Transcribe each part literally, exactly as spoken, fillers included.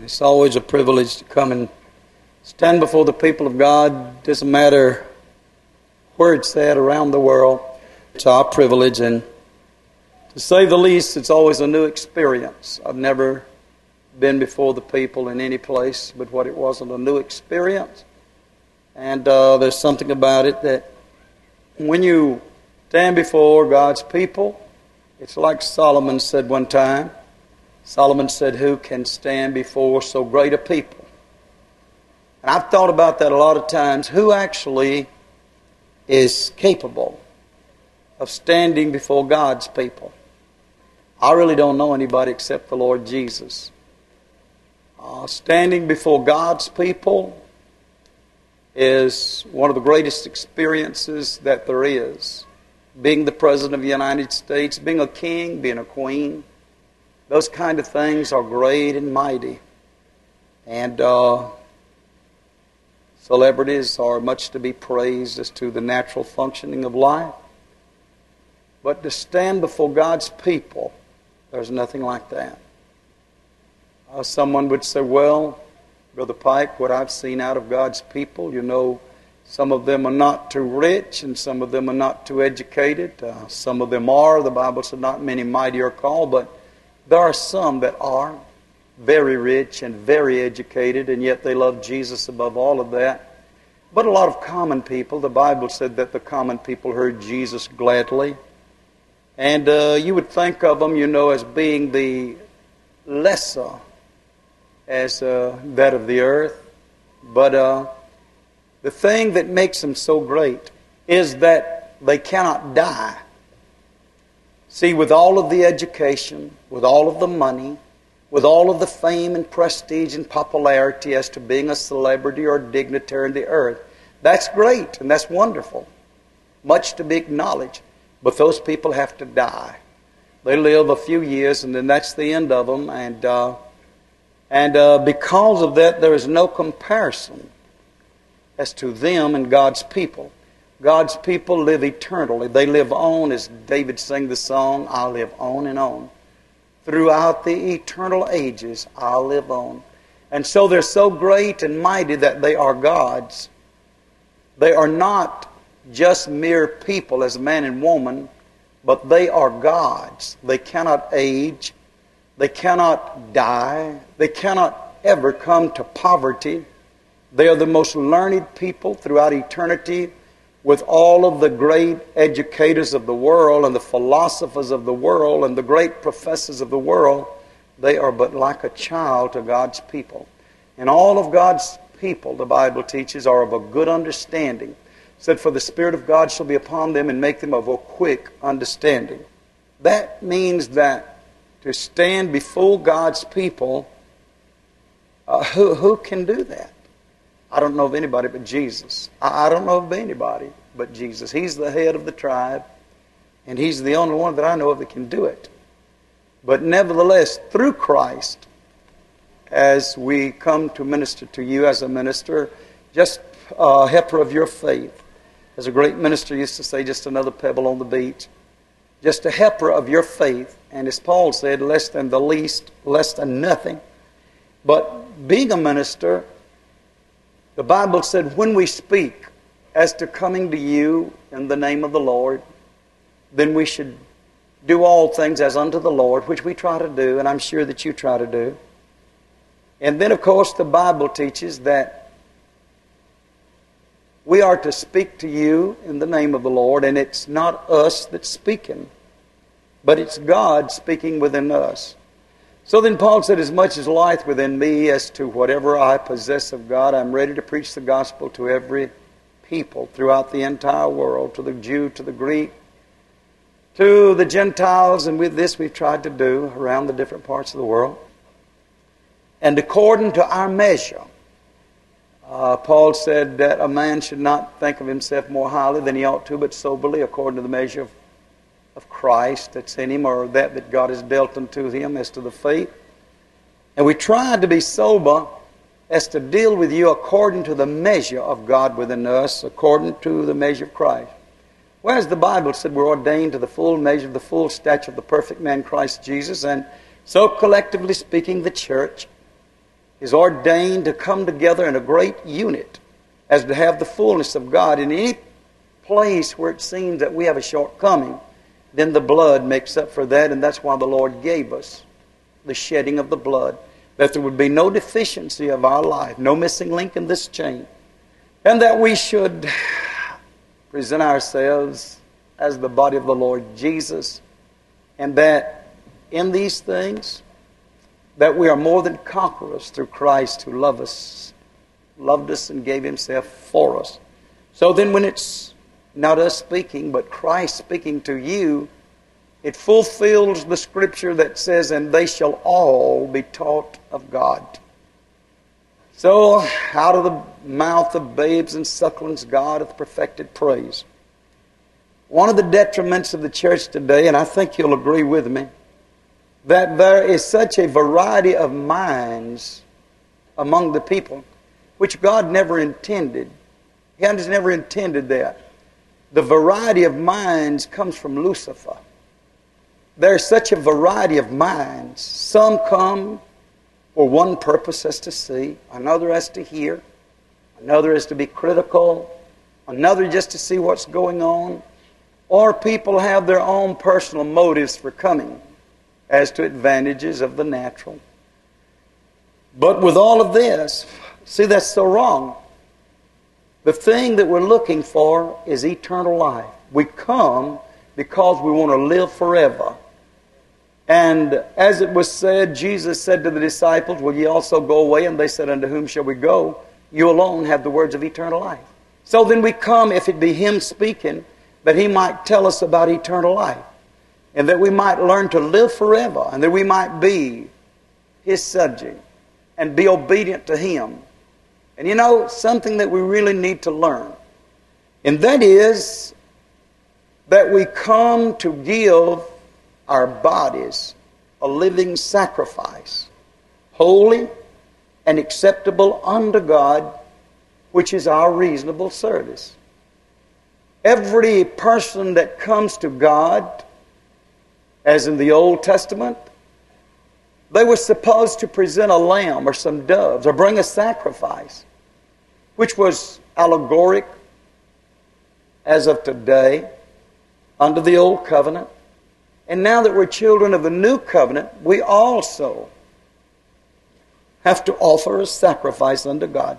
And it's always a privilege to come and stand before the people of God. Doesn't matter where it's at around the world. It's our privilege, and to say the least, it's always a new experience. I've never been before the people in any place, but what it wasn't a new experience. And uh, there's something about it that when you stand before God's people, it's like Solomon said one time. Solomon said, "Who can stand before so great a people?" And I've thought about that a lot of times. Who actually is capable of standing before God's people? I really don't know anybody except the Lord Jesus. Uh, standing before God's people is one of the greatest experiences that there is. Being the President of the United States, being a king, being a queen, those kind of things are great and mighty. And uh, celebrities are much to be praised as to the natural functioning of life. But to stand before God's people, there's nothing like that. Uh, someone would say, "Well, Brother Pike, what I've seen out of God's people, you know, some of them are not too rich and some of them are not too educated. Uh, some of them are. The Bible said not many mighty are called, but there are some that are very rich and very educated, and yet they love Jesus above all of that. But a lot of common people, the Bible said that the common people heard Jesus gladly. And uh, you would think of them, you know, as being the lesser as uh, that of the earth. But uh, the thing that makes them so great is that they cannot die. See, with all of the education, with all of the money, with all of the fame and prestige and popularity as to being a celebrity or a dignitary in the earth, that's great and that's wonderful. Much to be acknowledged. But those people have to die. They live a few years and then that's the end of them. And, uh, and uh, because of that, there is no comparison as to them and God's people. God's people live eternally. They live on, as David sang the song, "I'll live on and on. Throughout the eternal ages, I'll live on." And so they're so great and mighty that they are gods. They are not just mere people as man and woman, but they are gods. They cannot age. They cannot die. They cannot ever come to poverty. They are the most learned people throughout eternity, with all of the great educators of the world and the philosophers of the world and the great professors of the world. They are but like a child to God's people. And all of God's people, the Bible teaches, are of a good understanding. It said, "For the Spirit of God shall be upon them and make them of a quick understanding." That means that to stand before God's people, uh, who, who can do that? I don't know of anybody but Jesus. I don't know of anybody but Jesus. He's the head of the tribe, and He's the only one that I know of that can do it. But nevertheless, through Christ, as we come to minister to you as a minister, just a heifer of your faith. As a great minister used to say, just another pebble on the beach. Just a heifer of your faith. And as Paul said, less than the least, less than nothing. But being a minister, the Bible said, when we speak as to coming to you in the name of the Lord, then we should do all things as unto the Lord, which we try to do, and I'm sure that you try to do. And then, of course, the Bible teaches that we are to speak to you in the name of the Lord, and it's not us that's speaking, but it's God speaking within us. So then Paul said, "As much as lieth within me as to whatever I possess of God, I'm ready to preach the gospel to every people throughout the entire world, to the Jew, to the Greek, to the Gentiles." And with this we've tried to do around the different parts of the world. And according to our measure, uh, Paul said that a man should not think of himself more highly than he ought to, but soberly, according to the measure of of Christ that's in him, or that that God has dealt unto him as to the faith. And we tried to be sober as to deal with you according to the measure of God within us, according to the measure of Christ. Whereas the Bible said we're ordained to the full measure of the full stature of the perfect man Christ Jesus, and so collectively speaking, the church is ordained to come together in a great unit as to have the fullness of God. In any place where it seems that we have a shortcoming, then the blood makes up for that, and that's why the Lord gave us the shedding of the blood, that there would be no deficiency of our life, no missing link in this chain, and that we should present ourselves as the body of the Lord Jesus, and that in these things that we are more than conquerors through Christ who loved us, loved us and gave Himself for us. So then when it's not us speaking, but Christ speaking to you, it fulfills the Scripture that says, and they shall all be taught of God. So out of the mouth of babes and sucklings God hath perfected praise. One of the detriments of the church today, and I think you'll agree with me, that there is such a variety of minds among the people, which God never intended. He has never intended that. The variety of minds comes from Lucifer. There's such a variety of minds. Some come for one purpose, as to see, another as to hear, another as to be critical, another just to see what's going on, or people have their own personal motives for coming as to advantages of the natural. But with all of this, see, that's so wrong. The thing that we're looking for is eternal life. We come because we want to live forever. And as it was said, Jesus said to the disciples, will ye also go away? And they said, unto whom shall we go? You alone have the words of eternal life. So then we come, if it be Him speaking, that He might tell us about eternal life, and that we might learn to live forever, and that we might be His subject and be obedient to Him. And you know, something that we really need to learn, and that is that we come to give our bodies a living sacrifice, holy and acceptable unto God, which is our reasonable service. Every person that comes to God, as in the Old Testament, they were supposed to present a lamb or some doves or bring a sacrifice, which was allegoric as of today under the Old Covenant. And now that we're children of the New Covenant, we also have to offer a sacrifice unto God.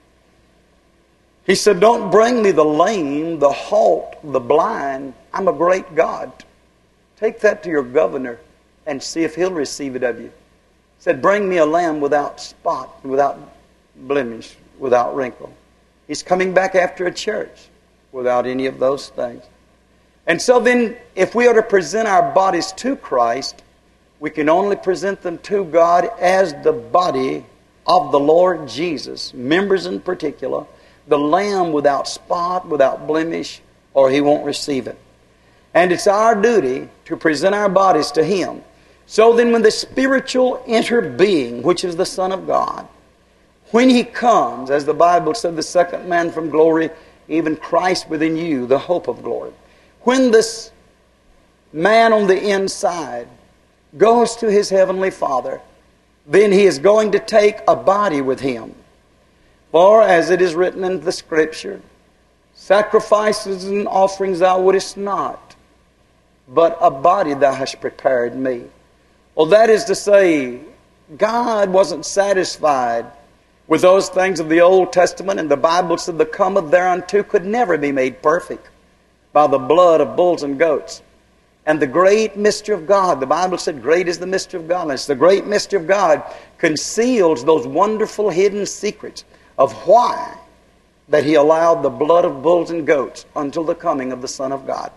He said, don't bring me the lame, the halt, the blind. I'm a great God. Take that to your governor and see if he'll receive it of you. He said, bring me a lamb without spot, without blemish, without wrinkle. He's coming back after a church without any of those things. And so then, if we are to present our bodies to Christ, we can only present them to God as the body of the Lord Jesus, members in particular, the lamb without spot, without blemish, or He won't receive it. And it's our duty to present our bodies to Him. So then when the spiritual inner being, which is the Son of God, when He comes, as the Bible said, the second man from glory, even Christ within you, the hope of glory. When this man on the inside goes to his heavenly Father, then he is going to take a body with him. For as it is written in the Scripture, sacrifices and offerings thou wouldest not, but a body thou hast prepared me. Well, that is to say, God wasn't satisfied with those things of the Old Testament, and the Bible said the cometh thereunto could never be made perfect by the blood of bulls and goats. And the great mystery of God, the Bible said, great is the mystery of godliness. The great mystery of God conceals those wonderful hidden secrets of why that He allowed the blood of bulls and goats until the coming of the Son of God.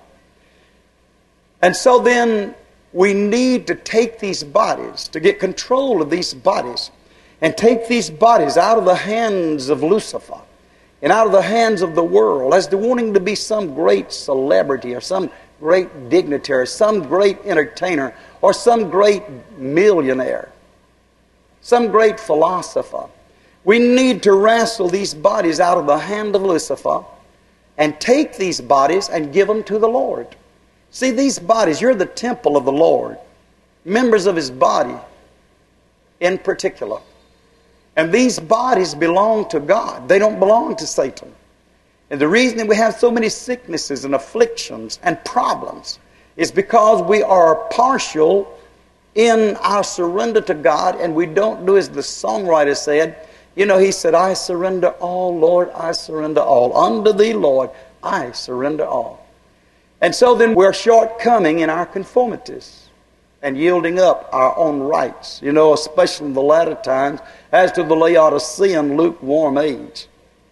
And so then we need to take these bodies, to get control of these bodies, and take these bodies out of the hands of Lucifer and out of the hands of the world as to wanting to be some great celebrity or some great dignitary, some great entertainer, or some great millionaire, some great philosopher. We need to wrestle these bodies out of the hand of Lucifer and take these bodies and give them to the Lord. See, these bodies, you're the temple of the Lord, members of His body in particular. And these bodies belong to God. They don't belong to Satan. And the reason that we have so many sicknesses and afflictions and problems is because we are partial in our surrender to God, and we don't do as the songwriter said. You know, he said, I surrender all, Lord, I surrender all. Unto thee, Lord, I surrender all. And so then we're shortcoming in our conformities and yielding up our own rights, you know, especially in the latter times, as to the Laodicean lukewarm age.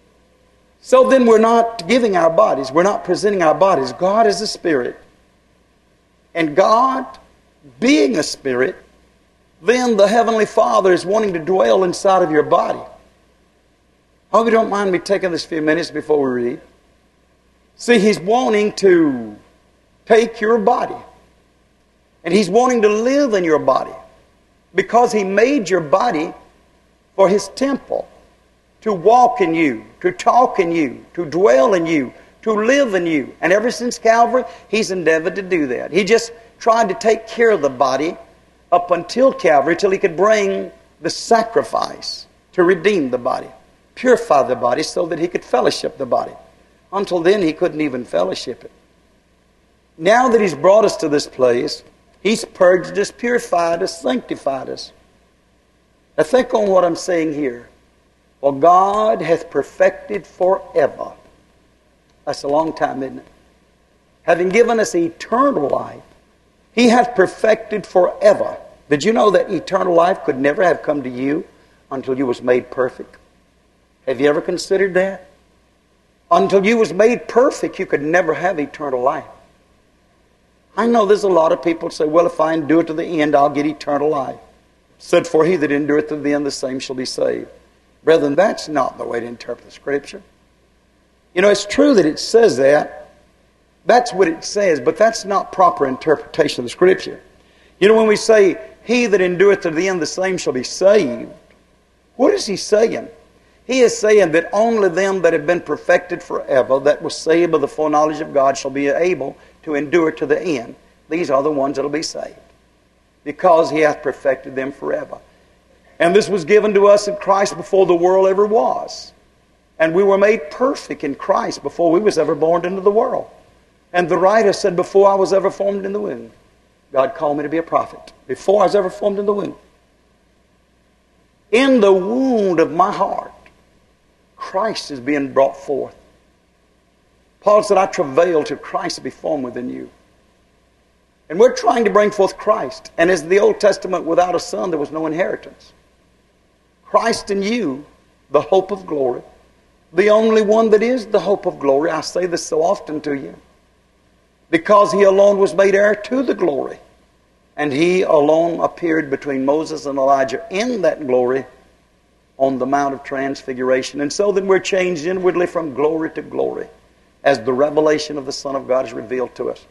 So then we're not giving our bodies, we're not presenting our bodies. God is a spirit. And God, being a spirit, then the Heavenly Father is wanting to dwell inside of your body. I hope you don't mind me taking this few minutes before we read. See, He's wanting to take your body. And He's wanting to live in your body. Because He made your body for His temple. To walk in you, to talk in you, to dwell in you, to live in you. And ever since Calvary, He's endeavored to do that. He just tried to take care of the body up until Calvary, till He could bring the sacrifice to redeem the body, purify the body so that He could fellowship the body. Until then, He couldn't even fellowship it. Now that He's brought us to this place, He's purged us, purified us, sanctified us. Now think on what I'm saying here. For God hath perfected forever. That's a long time, isn't it? Having given us eternal life, He hath perfected forever. Did you know that eternal life could never have come to you until you was made perfect? Have you ever considered that? Until you was made perfect, you could never have eternal life. I know there's a lot of people say, well, if I endure to the end, I'll get eternal life. Said, for he that endureth to the end, the same shall be saved. Brethren, that's not the way to interpret the Scripture. You know, it's true that it says that. That's what it says, but that's not proper interpretation of the Scripture. You know, when we say, he that endureth to the end, the same shall be saved, what is He saying? He is saying that only them that have been perfected forever, that was saved by the foreknowledge of God, shall be able to endure to the end. These are the ones that will be saved, because He hath perfected them forever. And this was given to us in Christ before the world ever was. And we were made perfect in Christ before we was ever born into the world. And the writer said, before I was ever formed in the womb, God called me to be a prophet. Before I was ever formed in the womb. In the wound of my heart, Christ is being brought forth. Paul said, I travail till Christ be formed within you. And we're trying to bring forth Christ. And as in the Old Testament, without a son, there was no inheritance. Christ in you, the hope of glory. The only one that is the hope of glory. I say this so often to you. Because He alone was made heir to the glory. And He alone appeared between Moses and Elijah in that glory on the Mount of Transfiguration. And so then we're changed inwardly from glory to glory as the revelation of the Son of God is revealed to us.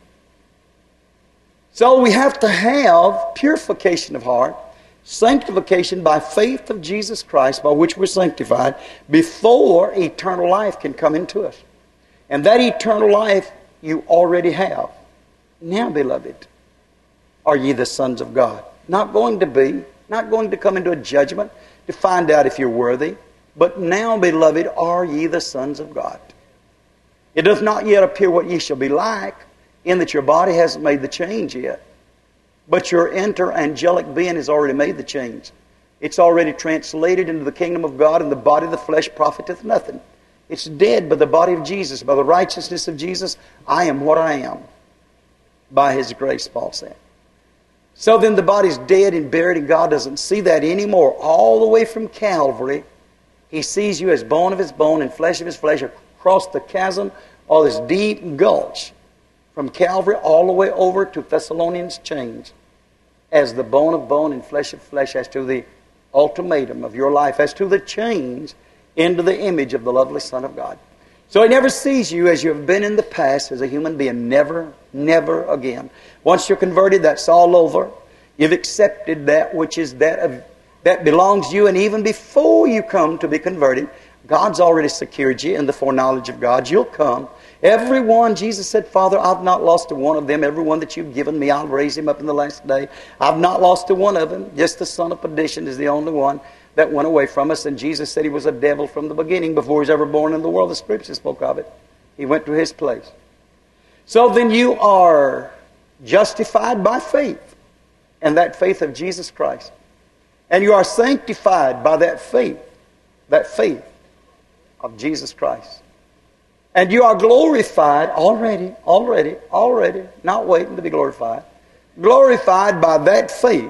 So we have to have purification of heart, sanctification by faith of Jesus Christ, by which we're sanctified, before eternal life can come into us. And that eternal life you already have. Now, beloved, are ye the sons of God? Not going to be, not going to come into a judgment to find out if you're worthy, but now, beloved, are ye the sons of God? It does not yet appear what ye shall be like, in that your body hasn't made the change yet. But your inter-angelic being has already made the change. It's already translated into the kingdom of God, and the body of the flesh profiteth nothing. It's dead by the body of Jesus, by the righteousness of Jesus. I am what I am. By His grace, Paul said. So then the body's dead and buried, and God doesn't see that anymore. All the way from Calvary, He sees you as bone of His bone and flesh of His flesh, across the chasm or this deep gulch. From Calvary all the way over to Thessalonians chains, as the bone of bone and flesh of flesh, as to the ultimatum of your life, as to the change into the image of the lovely Son of God. So He never sees you as you have been in the past as a human being. Never, never again. Once you're converted, that's all over. You've accepted that which is that of, that belongs to you, and even before you come to be converted, God's already secured you in the foreknowledge of God. You'll come Everyone, Jesus said, Father, I've not lost a one of them. Everyone that you've given me, I'll raise him up in the last day. I've not lost a one of them. Just the son of perdition is the only one that went away from us. And Jesus said he was a devil from the beginning before he was ever born in the world. The Scripture spoke of it. He went to his place. So then you are justified by faith, and that faith of Jesus Christ. And you are sanctified by that faith, that faith of Jesus Christ. And you are glorified already, already, already, not waiting to be glorified. Glorified by that faith.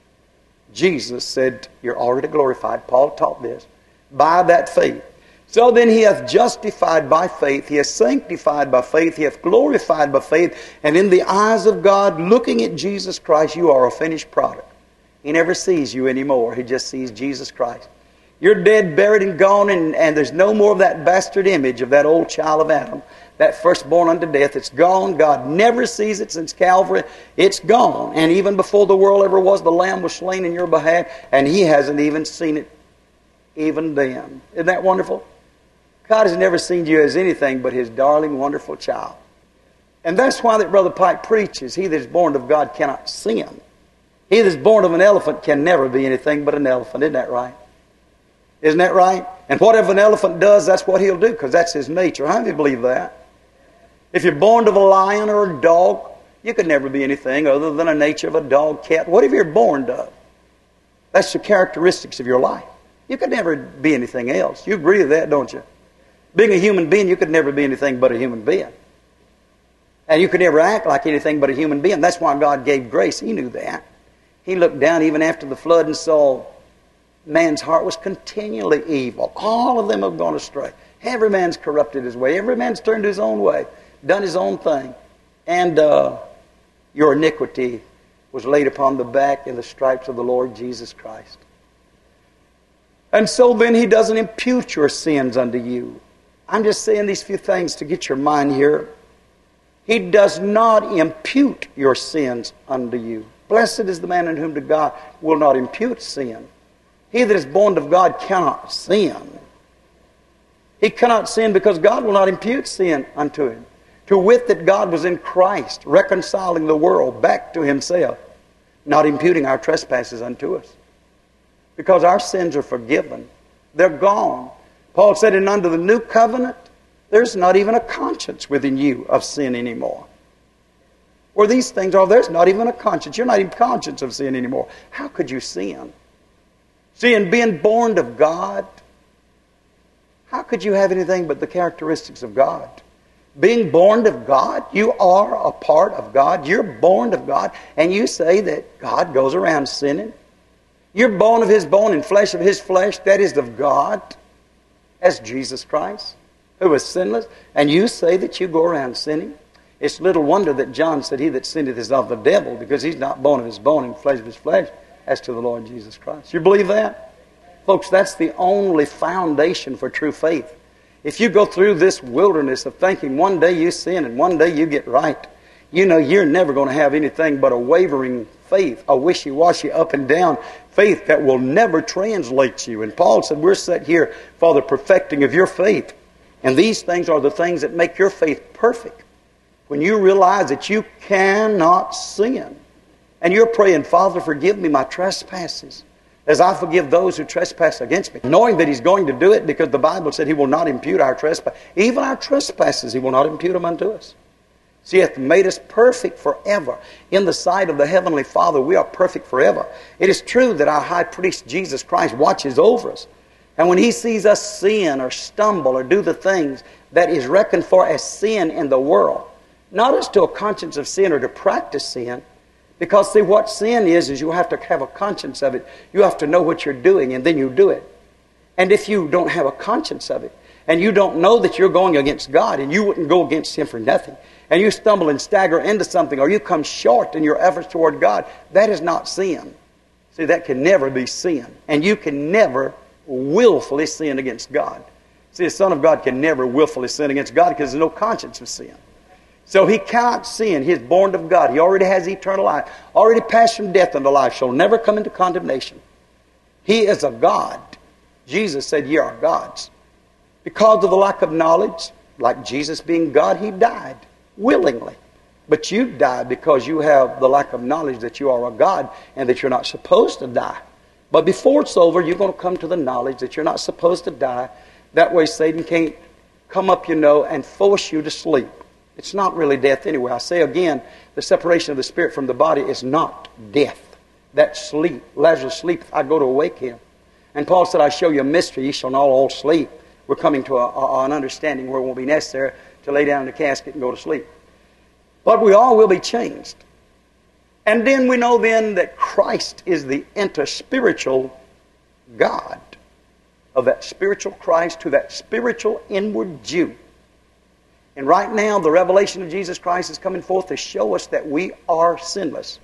Jesus said, you're already glorified. Paul taught this. By that faith. So then he hath justified by faith. He hath sanctified by faith. He hath glorified by faith. And in the eyes of God, looking at Jesus Christ, you are a finished product. He never sees you anymore. He just sees Jesus Christ. You're dead, buried, and gone, and, and there's no more of that bastard image of that old child of Adam, that firstborn unto death. It's gone. God never sees it since Calvary. It's gone. And even before the world ever was, the Lamb was slain in your behalf, and He hasn't even seen it even then. Isn't that wonderful? God has never seen you as anything but His darling, wonderful child. And that's why that Brother Pike preaches, he that is born of God cannot sin. He that is born of an elephant can never be anything but an elephant. Isn't that right? Isn't that right? And whatever an elephant does, that's what he'll do, because that's his nature. How many believe that? If you're born of a lion or a dog, you could never be anything other than a nature of a dog, cat, whatever you're born of. That's the characteristics of your life. You could never be anything else. You agree with that, don't you? Being a human being, you could never be anything but a human being. And you could never act like anything but a human being. That's why God gave grace. He knew that. He looked down even after the flood and saw man's heart was continually evil. All of them have gone astray. Every man's corrupted his way. Every man's turned his own way, done his own thing. And uh, your iniquity was laid upon the back and the stripes of the Lord Jesus Christ. And so then He doesn't impute your sins unto you. I'm just saying these few things to get your mind here. He does not impute your sins unto you. Blessed is the man in whom to God will not impute sin. He that is born of God cannot sin. He cannot sin because God will not impute sin unto him. To wit that God was in Christ, reconciling the world back to Himself, not imputing our trespasses unto us. Because our sins are forgiven. They're gone. Paul said, and under the new covenant, there's not even a conscience within you of sin anymore. Where these things are, there's not even a conscience. You're not even conscious of sin anymore. How could you sin? See, in being born of God, how could you have anything but the characteristics of God? Being born of God, you are a part of God. You're born of God, and you say that God goes around sinning. You're bone of His bone and flesh of His flesh. That is of God, as Jesus Christ, who was sinless. And you say that you go around sinning. It's little wonder that John said, he that sinneth is of the devil, because he's not bone of his bone and flesh of his flesh, as to the Lord Jesus Christ. You believe that? Folks, that's the only foundation for true faith. If you go through this wilderness of thinking one day you sin and one day you get right, you know you're never going to have anything but a wavering faith, a wishy-washy up and down faith that will never translate you. And Paul said, we're set here for the perfecting of your faith. And these things are the things that make your faith perfect. When you realize that you cannot sin, and you're praying, Father, forgive me my trespasses, as I forgive those who trespass against me. Knowing that He's going to do it, because the Bible said He will not impute our trespasses. Even our trespasses He will not impute them unto us. See, He hath made us perfect forever. In the sight of the Heavenly Father, we are perfect forever. It is true that our high priest, Jesus Christ, watches over us. And when He sees us sin or stumble or do the things that is reckoned for as sin in the world, not as to a conscience of sin or to practice sin, because, see, what sin is, is you have to have a conscience of it. You have to know what you're doing, and then you do it. And if you don't have a conscience of it, and you don't know that you're going against God, and you wouldn't go against Him for nothing, and you stumble and stagger into something, or you come short in your efforts toward God, that is not sin. See, that can never be sin. And you can never willfully sin against God. See, the Son of God can never willfully sin against God because there's no conscience of sin. So he cannot sin. He is born of God. He already has eternal life. Already passed from death unto life. Shall never come into condemnation. He is a God. Jesus said, ye are gods. Because of the lack of knowledge, like Jesus being God, He died willingly. But you died because you have the lack of knowledge that you are a God and that you're not supposed to die. But before it's over, you're going to come to the knowledge that you're not supposed to die. That way Satan can't come up, you know, and force you to sleep. It's not really death anyway. I say again, the separation of the spirit from the body is not death. That's sleep. Lazarus sleepeth, I go to awake him. And Paul said, I show you a mystery, ye shall not all sleep. We're coming to a, a, an understanding where it won't be necessary to lay down in the casket and go to sleep. But we all will be changed. And then we know then that Christ is the interspiritual God of that spiritual Christ to that spiritual inward Jew. And right now the revelation of Jesus Christ is coming forth to show us that we are sinless.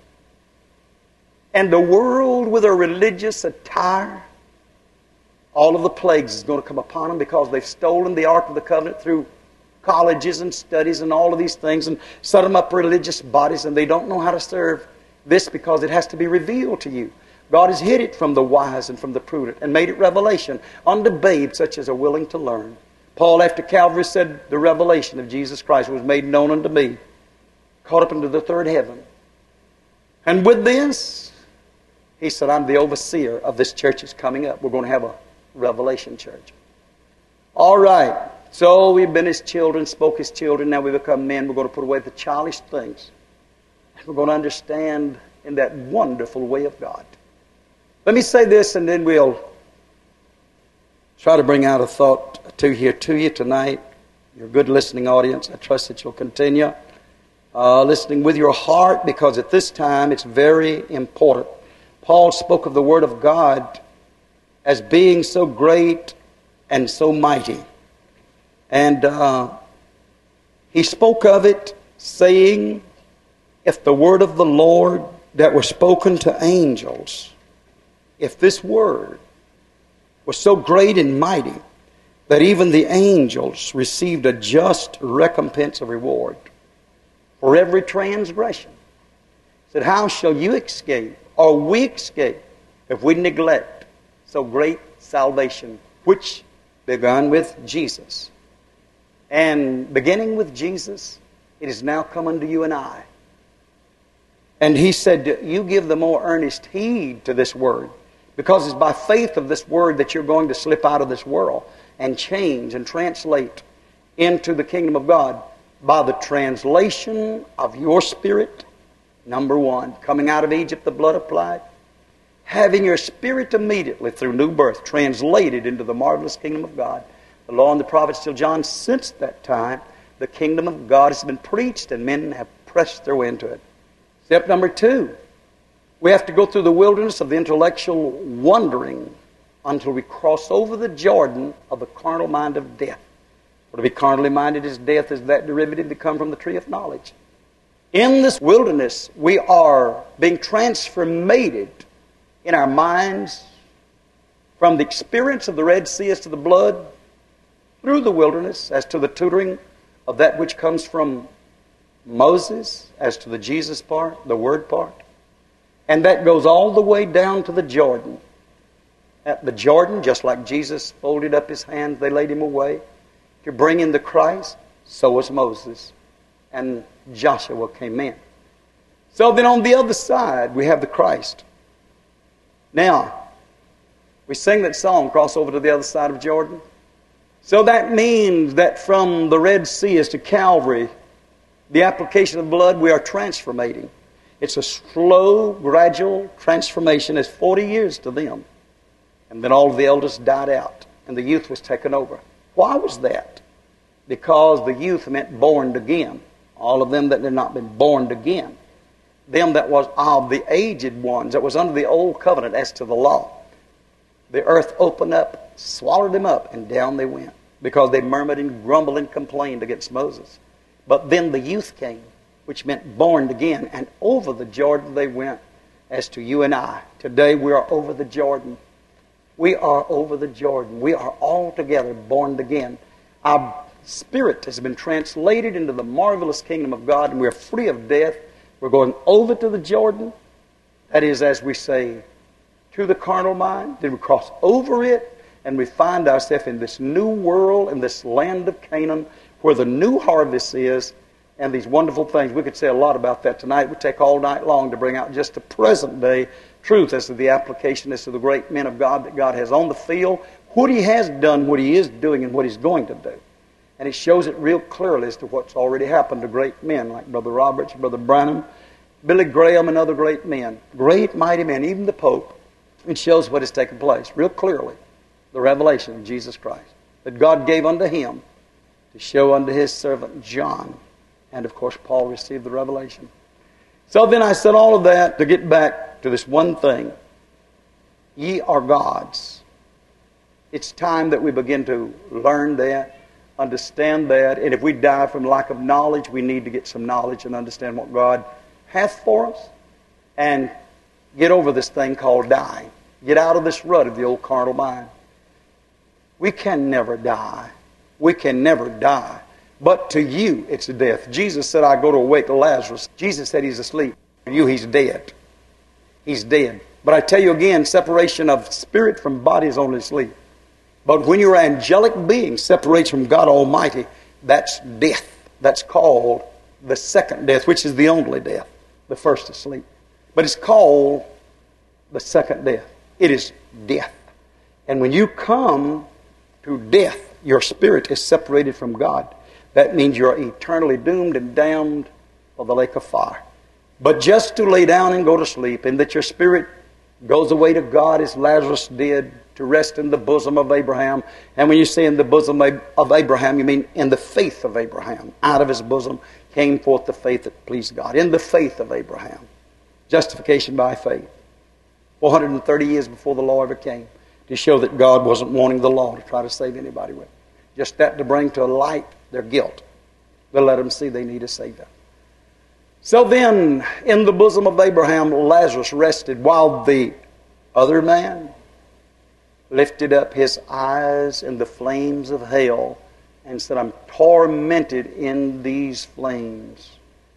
And the world with a religious attire, all of the plagues is going to come upon them because they've stolen the Ark of the Covenant through colleges and studies and all of these things and set them up religious bodies, and they don't know how to serve this because it has to be revealed to you. God has hid it from the wise and from the prudent and made it revelation unto babes such as are willing to learn. Paul after Calvary said the revelation of Jesus Christ was made known unto me, caught up into the third heaven. And with this, he said, I'm the overseer of this church that's coming up. We're going to have a revelation church. All right. So we've been His children, spoke His children. Now we become men. We're going to put away the childish things. We're going to understand in that wonderful way of God. Let me say this, and then we'll try to bring out a thought or two here to you tonight. You're a good listening audience. I trust that you'll continue uh, listening with your heart, because at this time it's very important. Paul spoke of the Word of God as being so great and so mighty. And uh, he spoke of it saying, if the word of the Lord that was spoken to angels, if this word was so great and mighty that even the angels received a just recompense of reward for every transgression, he said, how shall you escape, or we escape, if we neglect so great salvation, which began with Jesus? And beginning with Jesus, it is now come unto you and I. And he said, you give the more earnest heed to this word, because it's by faith of this word that you're going to slip out of this world and change and translate into the kingdom of God by the translation of your spirit. Number one, coming out of Egypt, the blood applied. Having your spirit immediately through new birth translated into the marvelous kingdom of God. The law and the prophets till John, since that time, the kingdom of God has been preached and men have pressed their way into it. Step number two, we have to go through the wilderness of the intellectual wandering until we cross over the Jordan of the carnal mind of death. For to be carnally minded is death, is that derivative that come from the tree of knowledge. In this wilderness, we are being transformated in our minds from the experience of the Red Sea as to the blood, through the wilderness as to the tutoring of that which comes from Moses, as to the Jesus part, the Word part. And that goes all the way down to the Jordan. At the Jordan, just like Jesus folded up His hands, they laid Him away to bring in the Christ, so was Moses. And Joshua came in. So then on the other side, we have the Christ. Now, we sing that song, cross over to the other side of Jordan. So that means that from the Red Sea as to Calvary, the application of blood, we are transformating. It's a slow, gradual transformation. It's forty years to them. And then all of the elders died out, and the youth was taken over. Why was that? Because the youth meant born again. All of them that had not been born again. Them that was of the aged ones, that was under the old covenant as to the law. The earth opened up, swallowed them up, and down they went, because they murmured and grumbled and complained against Moses. But then the youth came, which meant born again, and over the Jordan they went, as to you and I. Today we are over the Jordan. We are over the Jordan. We are altogether born again. Our spirit has been translated into the marvelous kingdom of God, and we're free of death. We're going over to the Jordan. That is, as we say, to the carnal mind. Then we cross over it, and we find ourselves in this new world, in this land of Canaan, where the new harvest is, and these wonderful things. We could say a lot about that tonight. It would take all night long to bring out just the present day truth as to the application as to the great men of God that God has on the field, what He has done, what He is doing, and what He's going to do. And He shows it real clearly as to what's already happened to great men like Brother Roberts, Brother Branham, Billy Graham, and other great men. Great, mighty men, even the Pope. It shows what has taken place real clearly. The revelation of Jesus Christ that God gave unto Him to show unto His servant John. And of course, Paul received the revelation. So then I said all of that to get back to this one thing. Ye are gods. It's time that we begin to learn that, understand that. And if we die from lack of knowledge, we need to get some knowledge and understand what God hath for us. And get over this thing called dying. Get out of this rut of the old carnal mind. We can never die. We can never die. But to you, it's death. Jesus said, I go to awake Lazarus. Jesus said he's asleep. For you, he's dead. He's dead. But I tell you again, separation of spirit from body is only sleep. But when your angelic being separates from God Almighty, that's death. That's called the second death, which is the only death. The first is sleep. But it's called the second death. It is death. And when you come to death, your spirit is separated from God. That means you're eternally doomed and damned for the lake of fire. But just to lay down and go to sleep, and that your spirit goes away to God as Lazarus did, to rest in the bosom of Abraham. And when you say in the bosom of Abraham, you mean in the faith of Abraham. Out of his bosom came forth the faith that pleased God. In the faith of Abraham. Justification by faith. four hundred thirty years before the law ever came. To show that God wasn't wanting the law to try to save anybody with. Just that to bring to light their guilt. To let them see they need a Savior. So then, in the bosom of Abraham, Lazarus rested while the other man lifted up his eyes in the flames of hell and said, I'm tormented in these flames.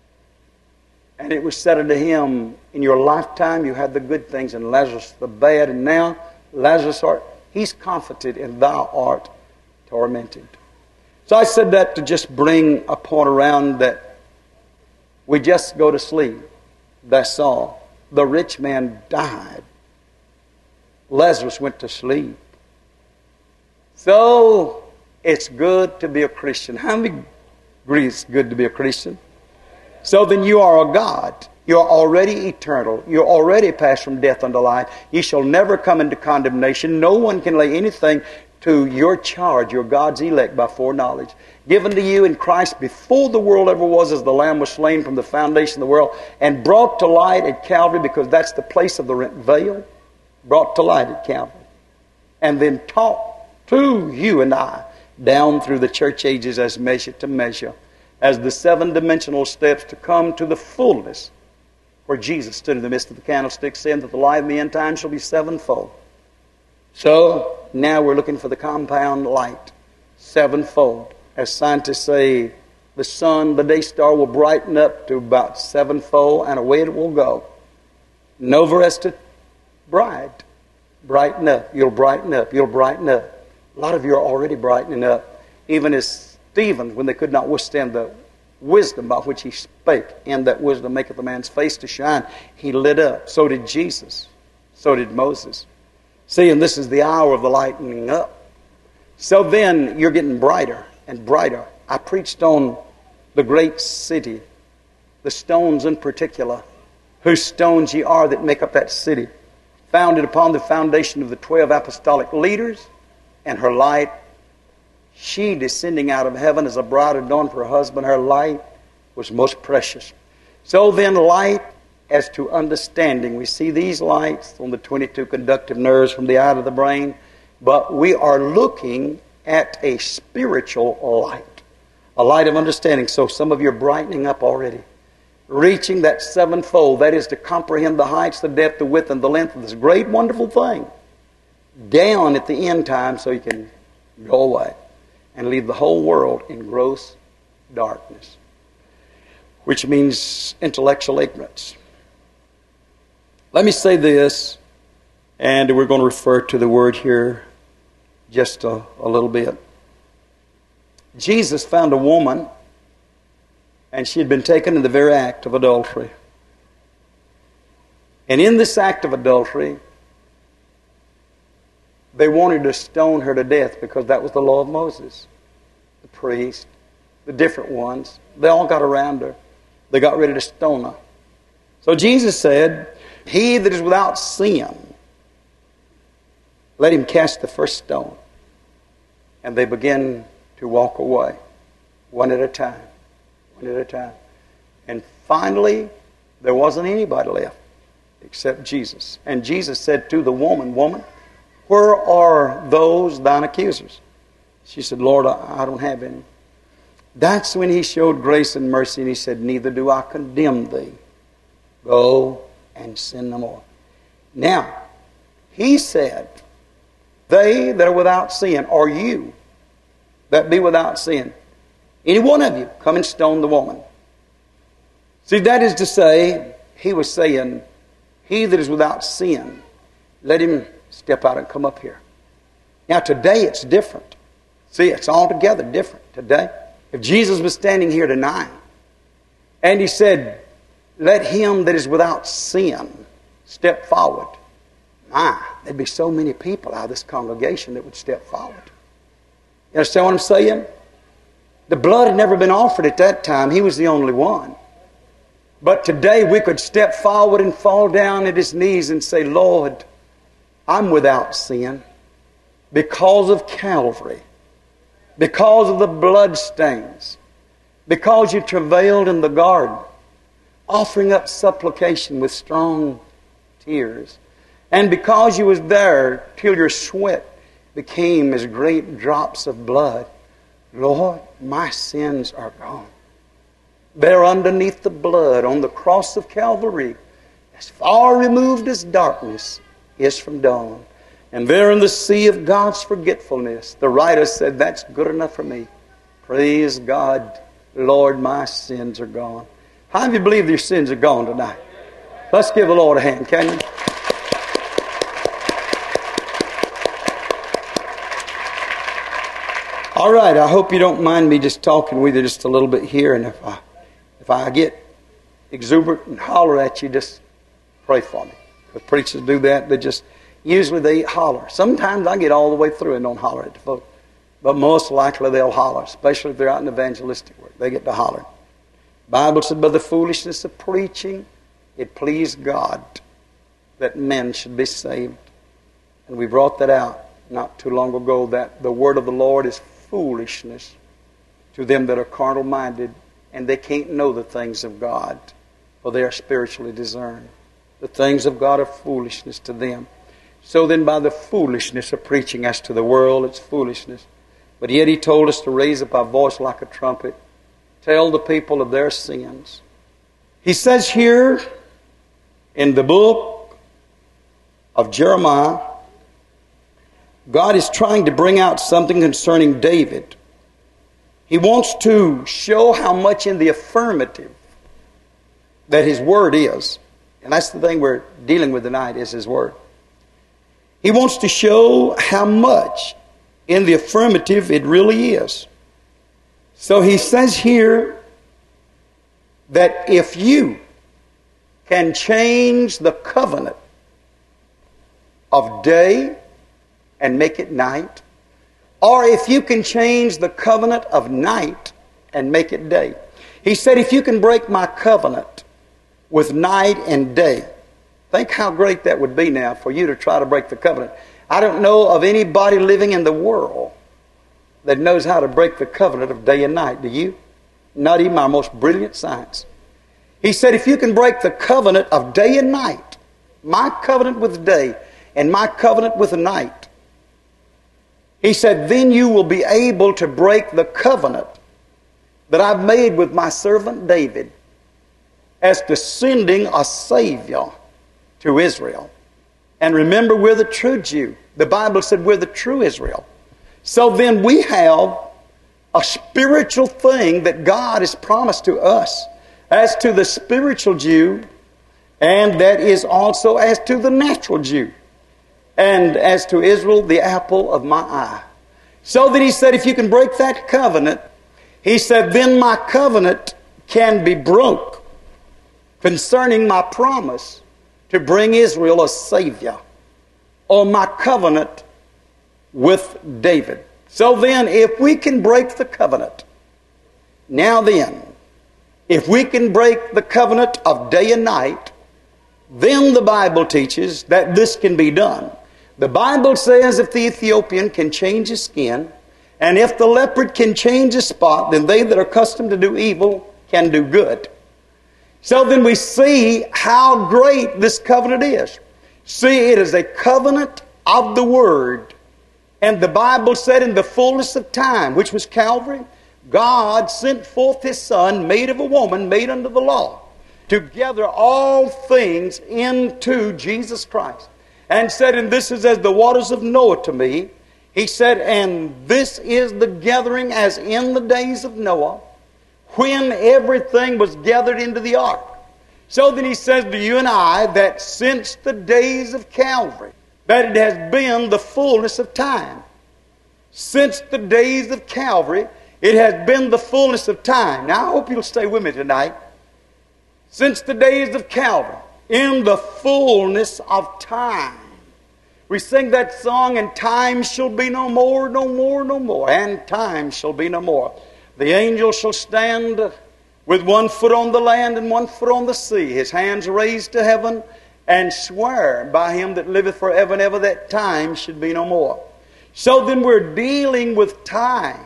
And it was said unto him, in your lifetime you had the good things, and Lazarus the bad, and now Lazarus, art, he's comforted, and thou art tormented. So I said that to just bring a point around that we just go to sleep. That's all. The rich man died. Lazarus went to sleep. So it's good to be a Christian. How many agree it's good to be a Christian? So then you are a God. You are already eternal. You're already passed from death unto life. You shall never come into condemnation. No one can lay anything to your charge. You're God's elect by foreknowledge. Given to you in Christ before the world ever was, as the Lamb was slain from the foundation of the world, and brought to light at Calvary, because that's the place of the rent veil. Brought to light at Calvary. And then taught to you and I down through the church ages as measure to measure, as the seven-dimensional steps to come to the fullness where Jesus stood in the midst of the candlestick, saying that the light of the end time shall be sevenfold. So now we're looking for the compound light, sevenfold. As scientists say, the sun, the day star, will brighten up to about sevenfold, and away it will go. Nova Rested bride. Brighten up. You'll brighten up. You'll brighten up. A lot of you are already brightening up. Even as Stephen, when they could not withstand the wisdom by which he spake, and that wisdom maketh a man's face to shine, he lit up. So did Jesus. So did Moses. See, and this is the hour of the lightening up. So then you're getting brighter and brighter. I preached on the great city, the stones in particular, whose stones ye are that make up that city, founded upon the foundation of the twelve apostolic leaders, and her light, she descending out of heaven as a bride adorned for her husband, her light was most precious. So then light as to understanding. We see these lights on the twenty-two conductive nerves from the eye to the brain, but we are looking at a spiritual light, a light of understanding. So some of you are brightening up already, reaching that sevenfold, that is to comprehend the heights, the depth, the width, and the length of this great, wonderful thing, down at the end time so you can go away and leave the whole world in gross darkness, which means intellectual ignorance. Let me say this, and we're going to refer to the word here just a, a little bit. Jesus found a woman, and she had been taken in the very act of adultery. And in this act of adultery, they wanted to stone her to death because that was the law of Moses. The priest, the different ones, they all got around her. They got ready to stone her. So Jesus said, "He that is without sin, let him cast the first stone." And they began to walk away, one at a time, one at a time. And finally, there wasn't anybody left except Jesus. And Jesus said to the woman, "Woman, where are those thine accusers?" She said, "Lord, I, I don't have any." That's when he showed grace and mercy, and he said, "Neither do I condemn thee. Go and sin no more." Now, he said, "They that are without sin are you that be without sin. Any one of you, come and stone the woman." See, that is to say, he was saying, he that is without sin, let him step out and come up here. Now, today it's different. See, it's altogether different today. If Jesus was standing here tonight, and he said, "Let him that is without sin step forward," my, there'd be so many people out of this congregation that would step forward. You understand what I'm saying? The blood had never been offered at that time. He was the only one. But today we could step forward and fall down at his knees and say, "Lord, I'm without sin because of Calvary, because of the blood stains, because you travailed in the garden, offering up supplication with strong tears, and because you was there till your sweat became as great drops of blood. Lord, my sins are gone. They're underneath the blood on the cross of Calvary, as far removed as darkness is from dawn. And there in the sea of God's forgetfulness, the writer said, that's good enough for me. Praise God. Lord, my sins are gone." How many of you believe your sins are gone tonight? Let's give the Lord a hand, can you? All right, I hope you don't mind me just talking with you just a little bit here. And if I, if I get exuberant and holler at you, just pray for me. Because preachers do that. They just, usually they holler. Sometimes I get all the way through and don't holler at the folks. But most likely they'll holler, especially if they're out in evangelistic work. They get to holler. The Bible said, "By the foolishness of preaching, it pleased God that men should be saved." And we brought that out not too long ago, that the word of the Lord is foolishness to them that are carnal-minded, and they can't know the things of God, for they are spiritually discerned. The things of God are foolishness to them. So then by the foolishness of preaching, as to the world, it's foolishness. But yet he told us to raise up our voice like a trumpet, tell the people of their sins. He says here in the book of Jeremiah, God is trying to bring out something concerning David. He wants to show how much in the affirmative that his word is. And that's the thing we're dealing with tonight, is his word. He wants to show how much in the affirmative it really is. So he says here that if you can change the covenant of day and make it night, or if you can change the covenant of night and make it day. He said, if you can break my covenant with night and day. Think how great that would be now for you to try to break the covenant. I don't know of anybody living in the world that knows how to break the covenant of day and night. Do you? Not even our most brilliant science. He said, if you can break the covenant of day and night, my covenant with day and my covenant with the night, he said, then you will be able to break the covenant that I've made with my servant David as to sending a Savior to Israel. And remember, we're the true Jew. The Bible said we're the true Israel. So then we have a spiritual thing that God has promised to us as to the spiritual Jew, and that is also as to the natural Jew. And as to Israel, the apple of my eye. So that he said, if you can break that covenant, He said, then my covenant can be broke concerning my promise to bring Israel a Savior, or my covenant with David. So then, if we can break the covenant, now then, if we can break the covenant of day and night, then the Bible teaches that this can be done. The Bible says if the Ethiopian can change his skin, and if the leopard can change his spot, then they that are accustomed to do evil can do good. So then we see how great this covenant is. See, it is a covenant of the Word. And the Bible said in the fullness of time, which was Calvary, God sent forth His Son, made of a woman, made under the law, to gather all things into Jesus Christ. And said, and this is as the waters of Noah to me. He said, and this is the gathering as in the days of Noah, when everything was gathered into the ark. So then He says to you and I that since the days of Calvary, that it has been the fullness of time. Since the days of Calvary, it has been the fullness of time. Now I hope you'll stay with me tonight. Since the days of Calvary, in the fullness of time. We sing that song, and time shall be no more, no more, no more, and time shall be no more. The angel shall stand with one foot on the land and one foot on the sea, his hands raised to heaven, and swear by Him that liveth forever and ever that time should be no more. So then we're dealing with time.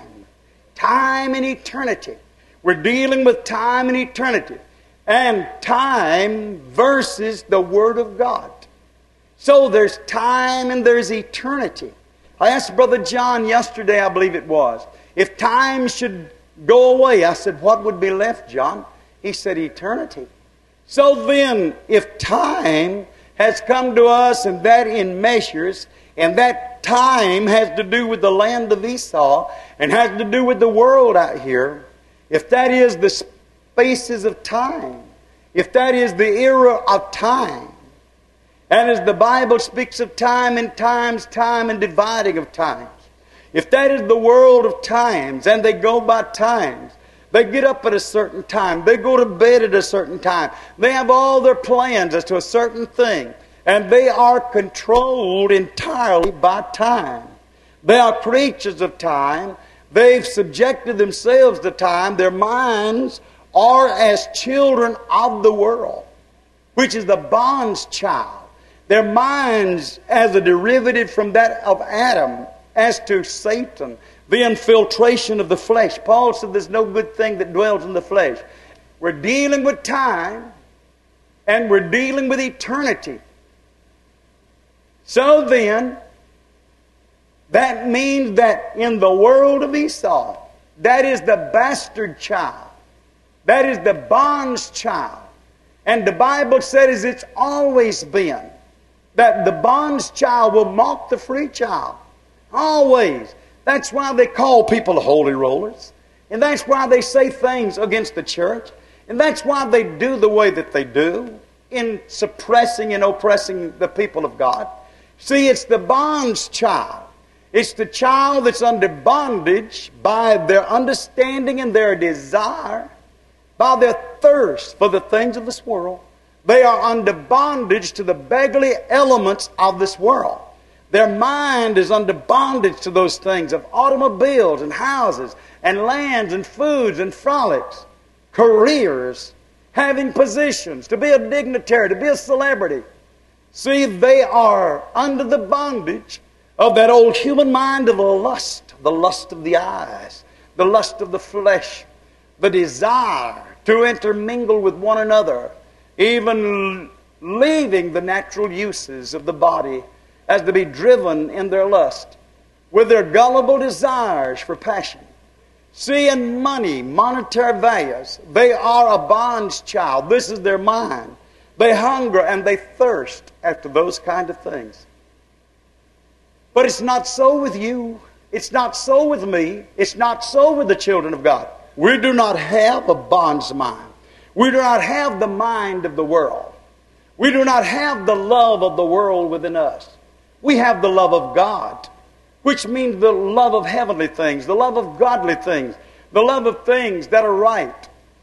Time and eternity. We're dealing with time and eternity. And time versus the Word of God. So there's time and there's eternity. I asked Brother John yesterday, I believe it was, if time should go away. I said, what would be left, John? He said, eternity. So then, if time has come to us, and that in measures, and that time has to do with the land of Esau, and has to do with the world out here, if that is the spaces of time, if that is the era of time, and as the Bible speaks of time and times, time and dividing of times, if that is the world of times, and they go by times, they get up at a certain time, they go to bed at a certain time, they have all their plans as to a certain thing, and they are controlled entirely by time. They are creatures of time. They've subjected themselves to time. Their minds are as children of the world, which is the bond's child. Their minds as a derivative from that of Adam, as to Satan, the infiltration of the flesh. Paul said there's no good thing that dwells in the flesh. We're dealing with time, and we're dealing with eternity. So then, that means that in the world of Esau, that is the bastard child. That is the bond's child. And the Bible says it's always been that the bond's child will mock the free child. Always. That's why they call people holy rollers. And that's why they say things against the church. And that's why they do the way that they do in suppressing and oppressing the people of God. See, it's the bond's child. It's the child that's under bondage by their understanding and their desire, by their thirst for the things of this world. They are under bondage to the beggarly elements of this world. Their mind is under bondage to those things of automobiles and houses and lands and foods and frolics, careers, having positions, to be a dignitary, to be a celebrity. See, they are under the bondage of that old human mind of lust, the lust of the eyes, the lust of the flesh, the desire to intermingle with one another, even leaving the natural uses of the body as to be driven in their lust, with their gullible desires for passion. See, in money, monetary values, they are a bond's child. This is their mind. They hunger and they thirst after those kind of things. But it's not so with you. It's not so with me. It's not so with the children of God. We do not have a bond's mind. We do not have the mind of the world. We do not have the love of the world within us. We have the love of God, which means the love of heavenly things, the love of godly things, the love of things that are right.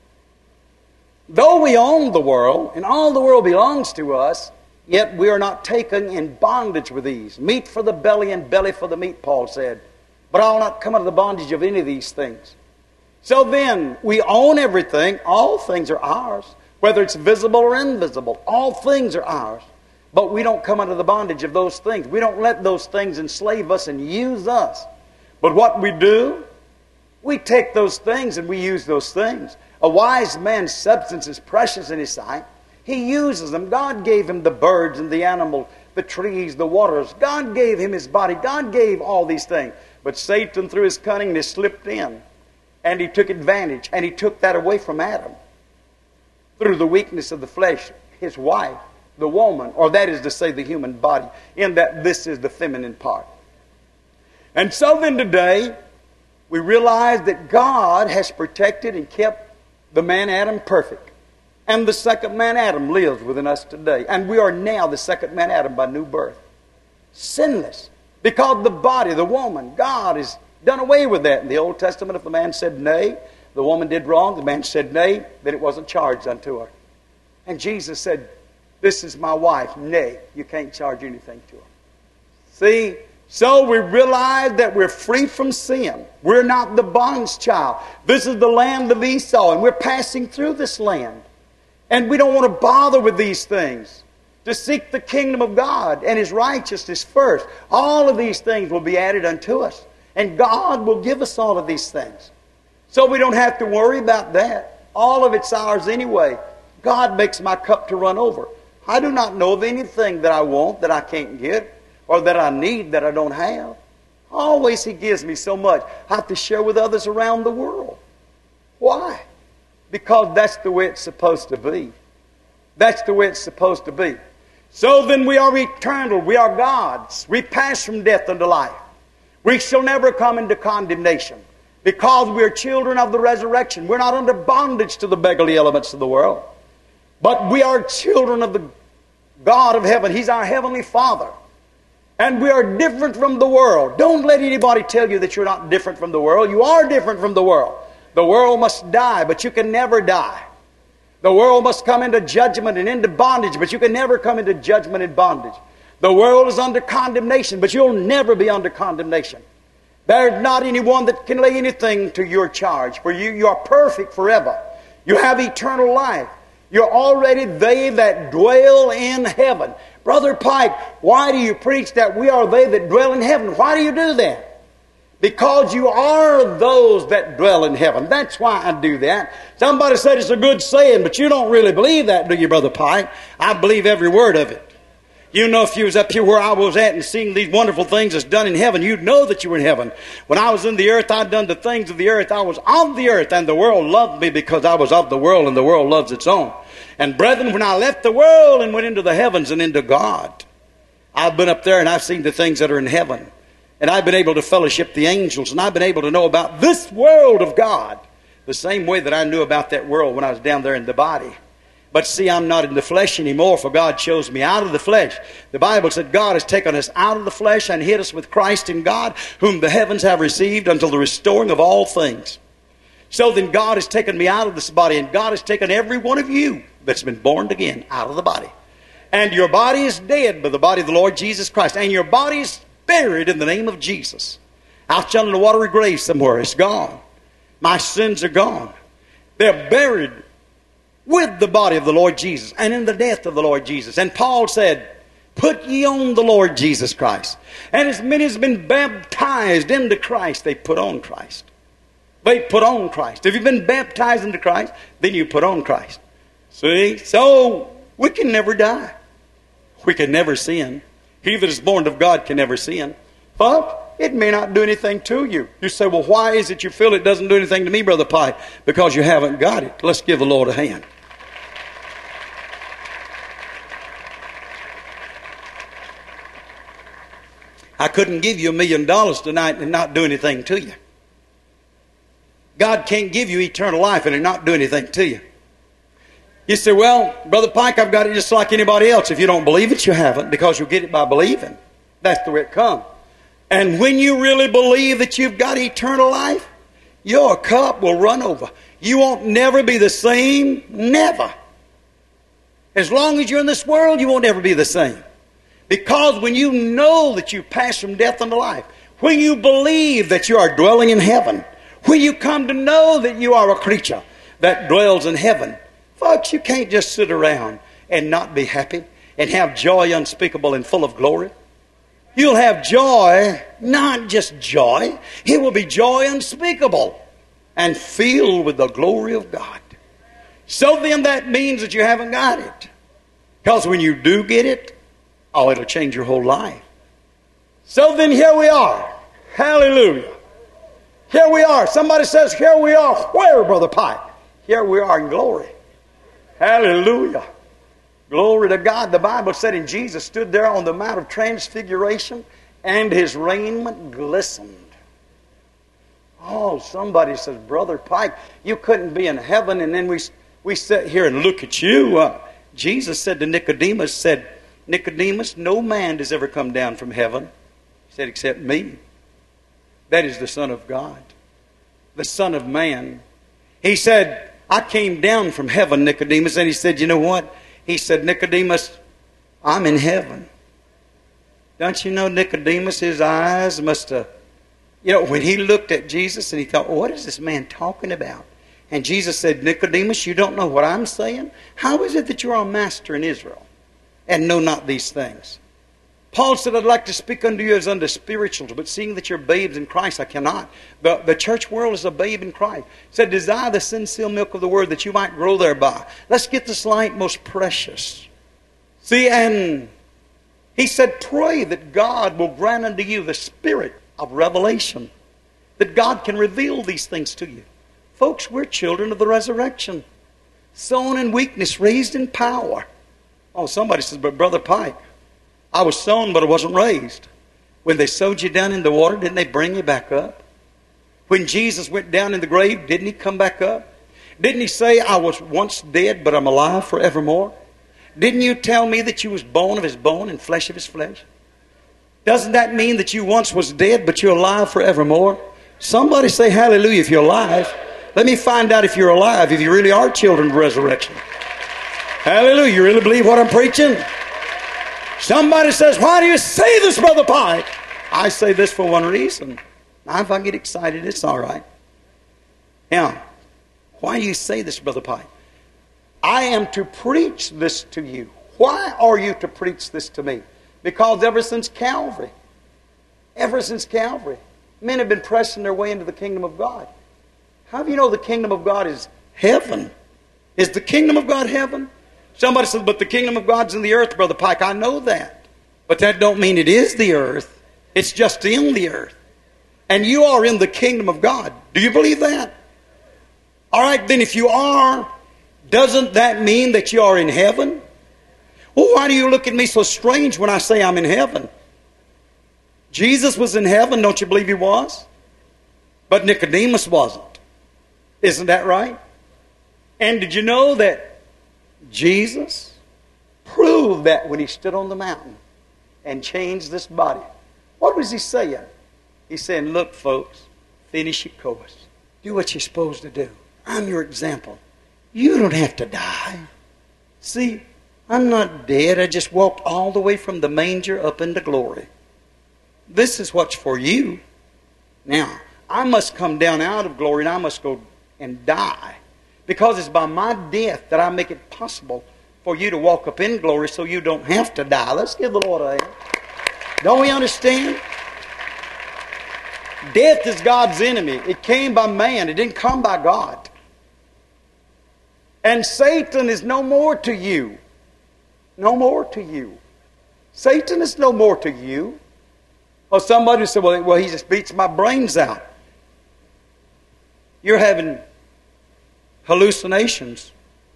Though we own the world, and all the world belongs to us, yet we are not taken in bondage with these. Meat for the belly and belly for the meat, Paul said. But I will not come under the bondage of any of these things. So then, we own everything. All things are ours. Whether it's visible or invisible, all things are ours. But we don't come under the bondage of those things. We don't let those things enslave us and use us. But what we do, we take those things and we use those things. A wise man's substance is precious in his sight. He uses them. God gave him the birds and the animal, the trees, the waters. God gave him his body. God gave all these things. But Satan, through his cunningness, slipped in. And he took advantage. And he took that away from Adam. Through the weakness of the flesh, his wife, the woman, or that is to say the human body, in that this is the feminine part. And so then today, we realize that God has protected and kept the man Adam perfect. And the second man Adam lives within us today. And we are now the second man Adam by new birth. Sinless. Because the body, the woman, God has done away with that. In the Old Testament, if the man said nay, the woman did wrong, the man said nay, then it wasn't charged unto her. And Jesus said, this is my wife. Nay, you can't charge anything to her. See? So we realize that we're free from sin. We're not the bond's child. This is the land of Esau, and we're passing through this land. And we don't want to bother with these things. To seek the kingdom of God and His righteousness first. All of these things will be added unto us. And God will give us all of these things. So we don't have to worry about that. All of it's ours anyway. God makes my cup to run over. I do not know of anything that I want that I can't get, or that I need that I don't have. Always He gives me so much. I have to share with others around the world. Why? Because that's the way it's supposed to be. That's the way it's supposed to be. So then we are eternal. We are God's. We pass from death unto life. We shall never come into condemnation. Because we are children of the resurrection. We're not under bondage to the beggarly elements of the world. But we are children of the God of heaven. He's our heavenly Father. And we are different from the world. Don't let anybody tell you that you're not different from the world. You are different from the world. The world must die, but you can never die. The world must come into judgment and into bondage, but you can never come into judgment and bondage. The world is under condemnation, but you'll never be under condemnation. There's not anyone that can lay anything to your charge. For you, you are perfect forever. You have eternal life. You're already they that dwell in heaven. Brother Pike, why do you preach that we are they that dwell in heaven? Why do you do that? Because you are those that dwell in heaven. That's why I do that. Somebody said it's a good saying, but you don't really believe that, do you, Brother Pike? I believe every word of it. You know, if you was up here where I was at and seeing these wonderful things that's done in heaven, you'd know that you were in heaven. When I was in the earth, I'd done the things of the earth. I was of the earth, and the world loved me because I was of the world, and the world loves its own. And brethren, when I left the world and went into the heavens and into God, I've been up there and I've seen the things that are in heaven. And I've been able to fellowship the angels, and I've been able to know about this world of God the same way that I knew about that world when I was down there in the body. But see, I'm not in the flesh anymore, for God chose me out of the flesh. The Bible said God has taken us out of the flesh and hid us with Christ in God, whom the heavens have received until the restoring of all things. So then God has taken me out of this body, and God has taken every one of you that's been born again out of the body. And your body is dead by the body of the Lord Jesus Christ. And your body is buried in the name of Jesus. Out yonder in a watery grave somewhere. It's gone. My sins are gone. They're buried with the body of the Lord Jesus and in the death of the Lord Jesus. And Paul said, put ye on the Lord Jesus Christ. And as many as have been baptized into Christ, they put on Christ. They put on Christ. If you've been baptized into Christ, then you put on Christ. See? So we can never die. We can never sin. He that is born of God can never sin. But it may not do anything to you. You say, well, why is it you feel it doesn't do anything to me, Brother Pike? Because you haven't got it. Let's give the Lord a hand. I couldn't give you a million dollars tonight and not do anything to you. God can't give you eternal life and not do anything to you. You say, well, Brother Pike, I've got it just like anybody else. If you don't believe it, you haven't, because you'll get it by believing. That's the way it comes. And when you really believe that you've got eternal life, Your cup will run over. You won't never be the same. Never. As long as you're in this world, you won't ever be the same. Because when you know that you pass from death unto life, when you believe that you are dwelling in heaven, when you come to know that you are a creature that dwells in heaven, folks, you can't just sit around and not be happy and have joy unspeakable and full of glory. You'll have joy, not just joy. It will be joy unspeakable and filled with the glory of God. So then that means that you haven't got it. Because when you do get it, oh, it'll change your whole life. So then here we are. Hallelujah. Here we are. Somebody says, here we are. Where, Brother Pike? Here we are in glory. Hallelujah. Glory to God. The Bible said, and Jesus stood there on the Mount of Transfiguration, and his raiment glistened. Oh, somebody says, Brother Pike, you couldn't be in heaven, and then we, we sit here and look at you. Uh, Jesus said to Nicodemus, said, Nicodemus, no man has ever come down from heaven. He said, except me. That is the Son of God, the Son of Man. He said, I came down from heaven, Nicodemus. And he said, you know what? He said, Nicodemus, I'm in heaven. Don't you know Nicodemus, his eyes must have, you know, when he looked at Jesus and he thought, what is this man talking about? And Jesus said, Nicodemus, you don't know what I'm saying? How is it that you are a master in Israel and know not these things? Paul said, I'd like to speak unto you as unto spirituals, but seeing that you're babes in Christ, I cannot. The, the church world is a babe in Christ. He said, desire the sincere milk of the word that you might grow thereby. Let's get this light most precious. See, and he said, pray that God will grant unto you the spirit of revelation, that God can reveal these things to you. Folks, we're children of the resurrection, sown in weakness, raised in power. Oh, somebody says, but Brother Pike, I was sown, but I wasn't raised. When they sowed you down in the water, didn't they bring you back up? When Jesus went down in the grave, didn't he come back up? Didn't he say, I was once dead, but I'm alive forevermore? Didn't you tell me that you was bone of his bone and flesh of his flesh? Doesn't that mean that you once was dead, but you're alive forevermore? Somebody say hallelujah if you're alive. Let me find out if you're alive, if you really are children of resurrection. Hallelujah. You really believe what I'm preaching? Somebody says, why do you say this, Brother Pike? I say this for one reason. Now, if I get excited, it's all right. Now, why do you say this, Brother Pike? I am to preach this to you. Why are you to preach this to me? Because ever since Calvary, ever since Calvary, men have been pressing their way into the kingdom of God. How do you know the kingdom of God is heaven? Is the kingdom of God heaven? Somebody says, but the kingdom of God's in the earth, Brother Pike. I know that. But that don't mean it is the earth. It's just in the earth. And you are in the kingdom of God. Do you believe that? All right, then if you are, doesn't that mean that you are in heaven? Well, why do you look at me so strange when I say I'm in heaven? Jesus was in heaven, don't you believe he was? But Nicodemus wasn't. Isn't that right? And did you know that Jesus proved that when he stood on the mountain and changed this body? What was he saying? He's saying, look, folks, finish your course. Do what you're supposed to do. I'm your example. You don't have to die. See, I'm not dead. I just walked all the way from the manger up into glory. This is what's for you. Now, I must come down out of glory and I must go and die. Because it's by my death that I make it possible for you to walk up in glory so you don't have to die. Let's give the Lord a hand. Don't we understand? Death is God's enemy. It came by man. It didn't come by God. And Satan is no more to you. No more to you. Satan is no more to you. Or somebody said, well, well, he just beats my brains out. You're having hallucinations,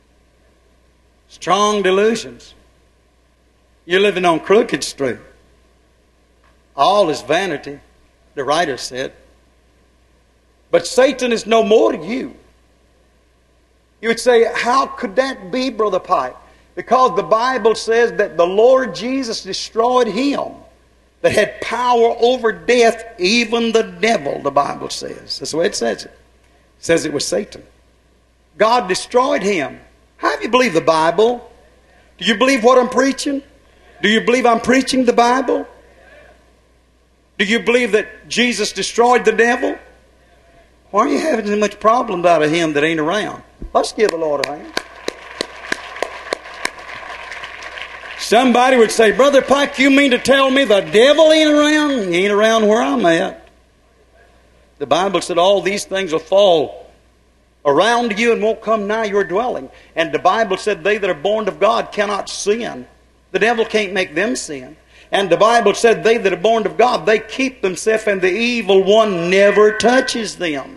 strong delusions. You're living on Crooked Street. All is vanity, the writer said. But Satan is no more to you. You would say, how could that be, Brother Pike? Because the Bible says that the Lord Jesus destroyed him that had power over death, even the devil, the Bible says. That's the way it says it. says it was Satan. God destroyed him. How do you believe the Bible? Do you believe what I'm preaching? Do you believe I'm preaching the Bible? Do you believe that Jesus destroyed the devil? Why are you having so much problems out of him that ain't around? Let's give the Lord a hand. Somebody would say, Brother Pike, you mean to tell me the devil ain't around? He ain't around where I'm at. The Bible said all these things will fall around you and won't come nigh your dwelling. And the Bible said they that are born of God cannot sin. The devil can't make them sin. And the Bible said they that are born of God, they keep themselves, and the evil one never touches them.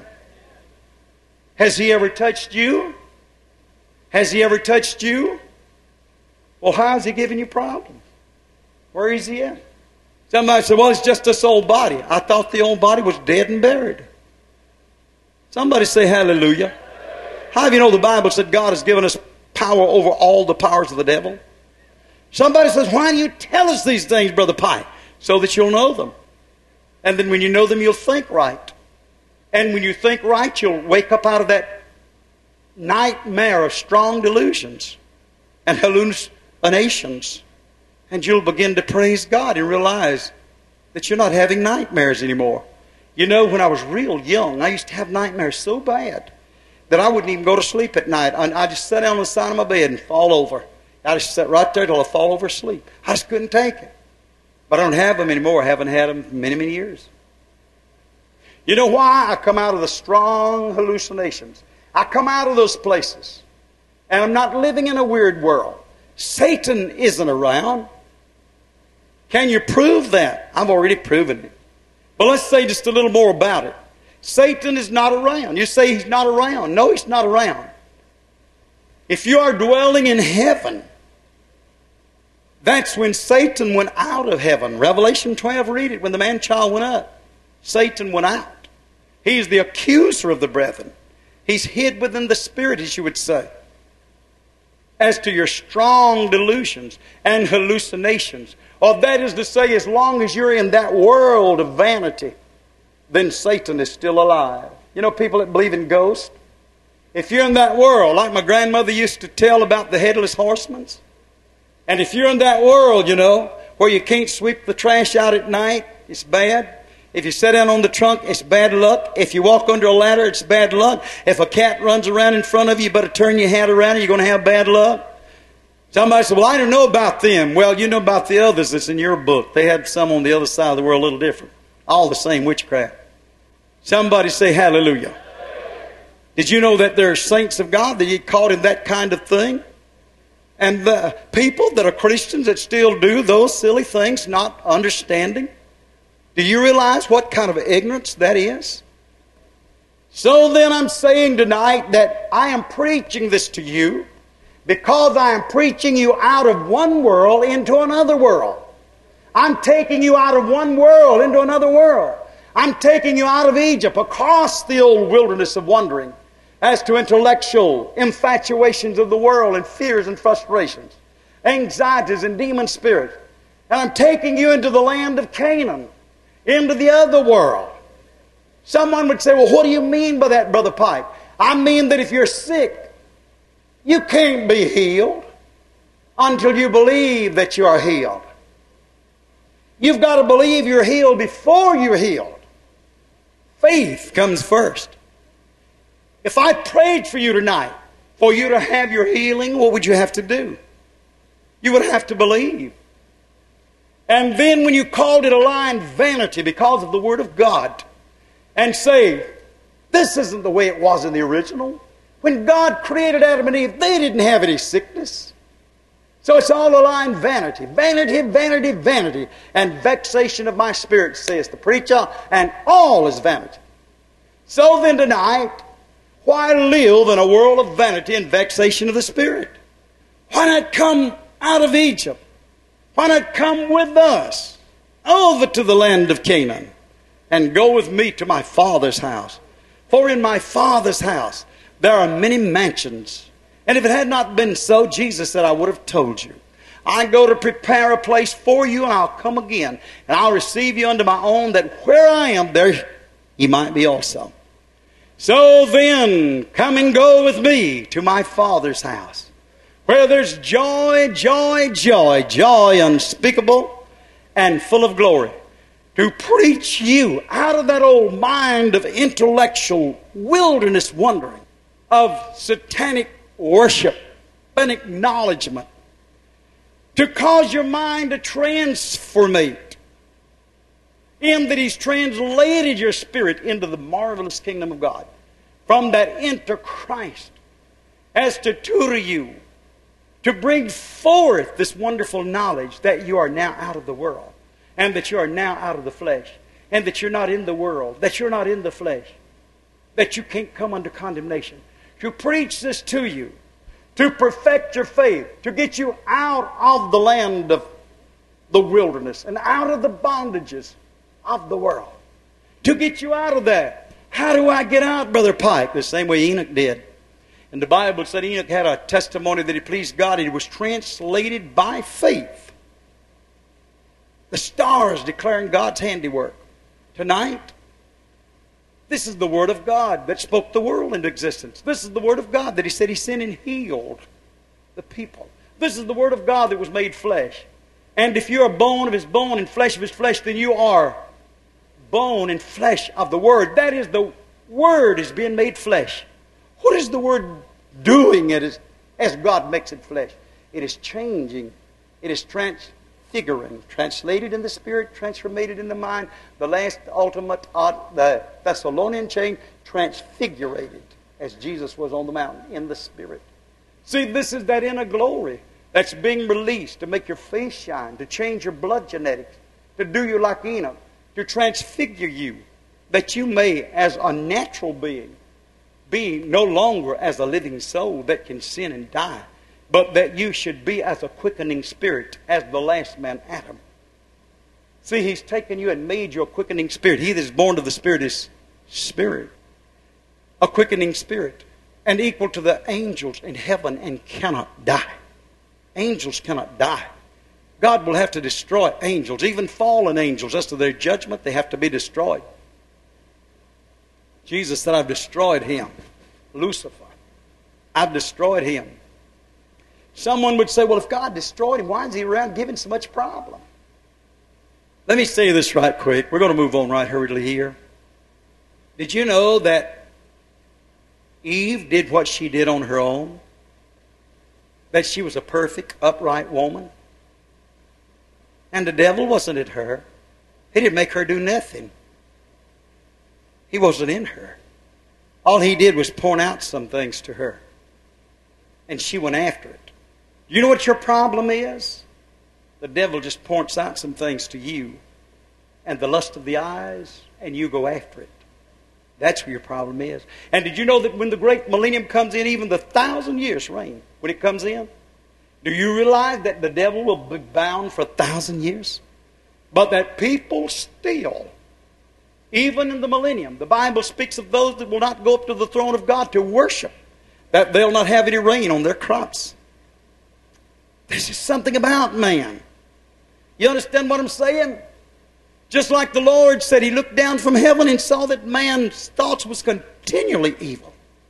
Has he ever touched you? Has he ever touched you? Well, how is he giving you problems? Where is he at? Somebody said, well, it's just this old body. I thought the old body was dead and buried. Somebody say hallelujah. How do you know the Bible said God has given us power over all the powers of the devil? Somebody says, why do you tell us these things, Brother Pike? So that you'll know them. And then when you know them, you'll think right. And when you think right, you'll wake up out of that nightmare of strong delusions and hallucinations. And you'll begin to praise God and realize that you're not having nightmares anymore. You know, when I was real young, I used to have nightmares so bad that I wouldn't even go to sleep at night. I just sat down on the side of my bed and fall over. I just sat right there till I fall over asleep. I just couldn't take it. But I don't have them anymore. I haven't had them for many, many years. You know why? I come out of the strong hallucinations. I come out of those places. And I'm not living in a weird world. Satan isn't around. Can you prove that? I've already proven it. But let's say just a little more about it. Satan is not around. You say he's not around. No, he's not around. If you are dwelling in heaven, that's when Satan went out of heaven. Revelation twelve, read it. When the man-child went up, Satan went out. He's the accuser of the brethren. He's hid within the Spirit, as you would say. As to your strong delusions and hallucinations, or that is to say, as long as you're in that world of vanity, then Satan is still alive. You know people that believe in ghosts? If you're in that world, like my grandmother used to tell about the headless horsemen, and if you're in that world, you know, where you can't sweep the trash out at night, it's bad. If you sit down on the trunk, it's bad luck. If you walk under a ladder, it's bad luck. If a cat runs around in front of you, you better turn your hat around and you're going to have bad luck. Somebody said, well, I don't know about them. Well, you know about the others that's in your book. They had some on the other side of the world a little different. All the same witchcraft. Somebody say hallelujah. Did you know that there are saints of God that get caught in that kind of thing? And the people that are Christians that still do those silly things, not understanding. Do you realize what kind of ignorance that is? So then I'm saying tonight that I am preaching this to you because I am preaching you out of one world into another world. I'm taking you out of one world into another world. I'm taking you out of Egypt, across the old wilderness of wandering, as to intellectual infatuations of the world and fears and frustrations, anxieties and demon spirits. And I'm taking you into the land of Canaan, into the other world. Someone would say, well, what do you mean by that, Brother Pike? I mean that if you're sick, you can't be healed until you believe that you are healed. You've got to believe you're healed before you're healed. Faith comes first. If I prayed for you tonight, for you to have your healing, what would you have to do? You would have to believe. And then when you called it a lying vanity because of the Word of God, and say, this isn't the way it was in the original. When God created Adam and Eve, they didn't have any sickness. So it's all a lying vanity. Vanity, vanity, vanity. And vexation of my spirit, says the preacher, and all is vanity. So then tonight, why live in a world of vanity and vexation of the spirit? Why not come out of Egypt? Why not come with us over to the land of Canaan and go with me to my Father's house? For in my Father's house there are many mansions. And if it had not been so, Jesus said, I would have told you. I go to prepare a place for you, and I'll come again, and I'll receive you unto my own, that where I am, there ye might be also. So then, come and go with me to my Father's house, where there's joy, joy, joy, joy unspeakable and full of glory, to preach you out of that old mind of intellectual wilderness wandering, of satanic worship and acknowledgement, to cause your mind to transformate, in that He's translated your spirit into the marvelous kingdom of God, from that into Christ, as to tutor you, to bring forth this wonderful knowledge that you are now out of the world, and that you are now out of the flesh, and that you're not in the world, that you're not in the flesh, that you can't come under condemnation. To preach this to you, to perfect your faith, to get you out of the land of the wilderness and out of the bondages of the world, to get you out of that. How do I get out, Brother Pike? The same way Enoch did. And the Bible said Enoch had a testimony that he pleased God. He was translated by faith. The stars declaring God's handiwork. Tonight, this is the Word of God that spoke the world into existence. This is the Word of God that He said He sent and healed the people. This is the Word of God that was made flesh. And if you're a bone of His bone and flesh of His flesh, then you are bone and flesh of the Word. That is, the Word is being made flesh. What is the Word doing as, as God makes it flesh? It is changing. It is transfiguring. Translated in the Spirit, transformated in the mind. The last ultimate, uh, the Thessalonian chain, transfigurated as Jesus was on the mountain in the Spirit. See, this is that inner glory that's being released to make your face shine, to change your blood genetics, to do you like Enoch, to transfigure you, that you may, as a natural being, be no longer as a living soul that can sin and die, but that you should be as a quickening spirit, as the last man, Adam. See, He's taken you and made you a quickening spirit. He that is born of the Spirit is spirit. A quickening spirit, and equal to the angels in heaven and cannot die. Angels cannot die. God will have to destroy angels, even fallen angels. As to their judgment, they have to be destroyed. Jesus said, I've destroyed him. Lucifer. I've destroyed him. Someone would say, well, if God destroyed him, why is He around giving so much problem? Let me say this right quick. We're going to move on right hurriedly here. Did you know that Eve did what she did on her own? That she was a perfect, upright woman? And the devil wasn't at her. He didn't make her do nothing. He wasn't in her. All he did was point out some things to her. And she went after it. You know what your problem is? The devil just points out some things to you. And the lust of the eyes, and you go after it. That's where your problem is. And did you know that when the great millennium comes in, even the thousand years reign, when it comes in, do you realize that the devil will be bound for a thousand years? But that people still, even in the millennium, the Bible speaks of those that will not go up to the throne of God to worship, that they'll not have any rain on their crops. There's just something about man. You understand what I'm saying? Just like the Lord said, He looked down from heaven and saw that man's thoughts was continually evil.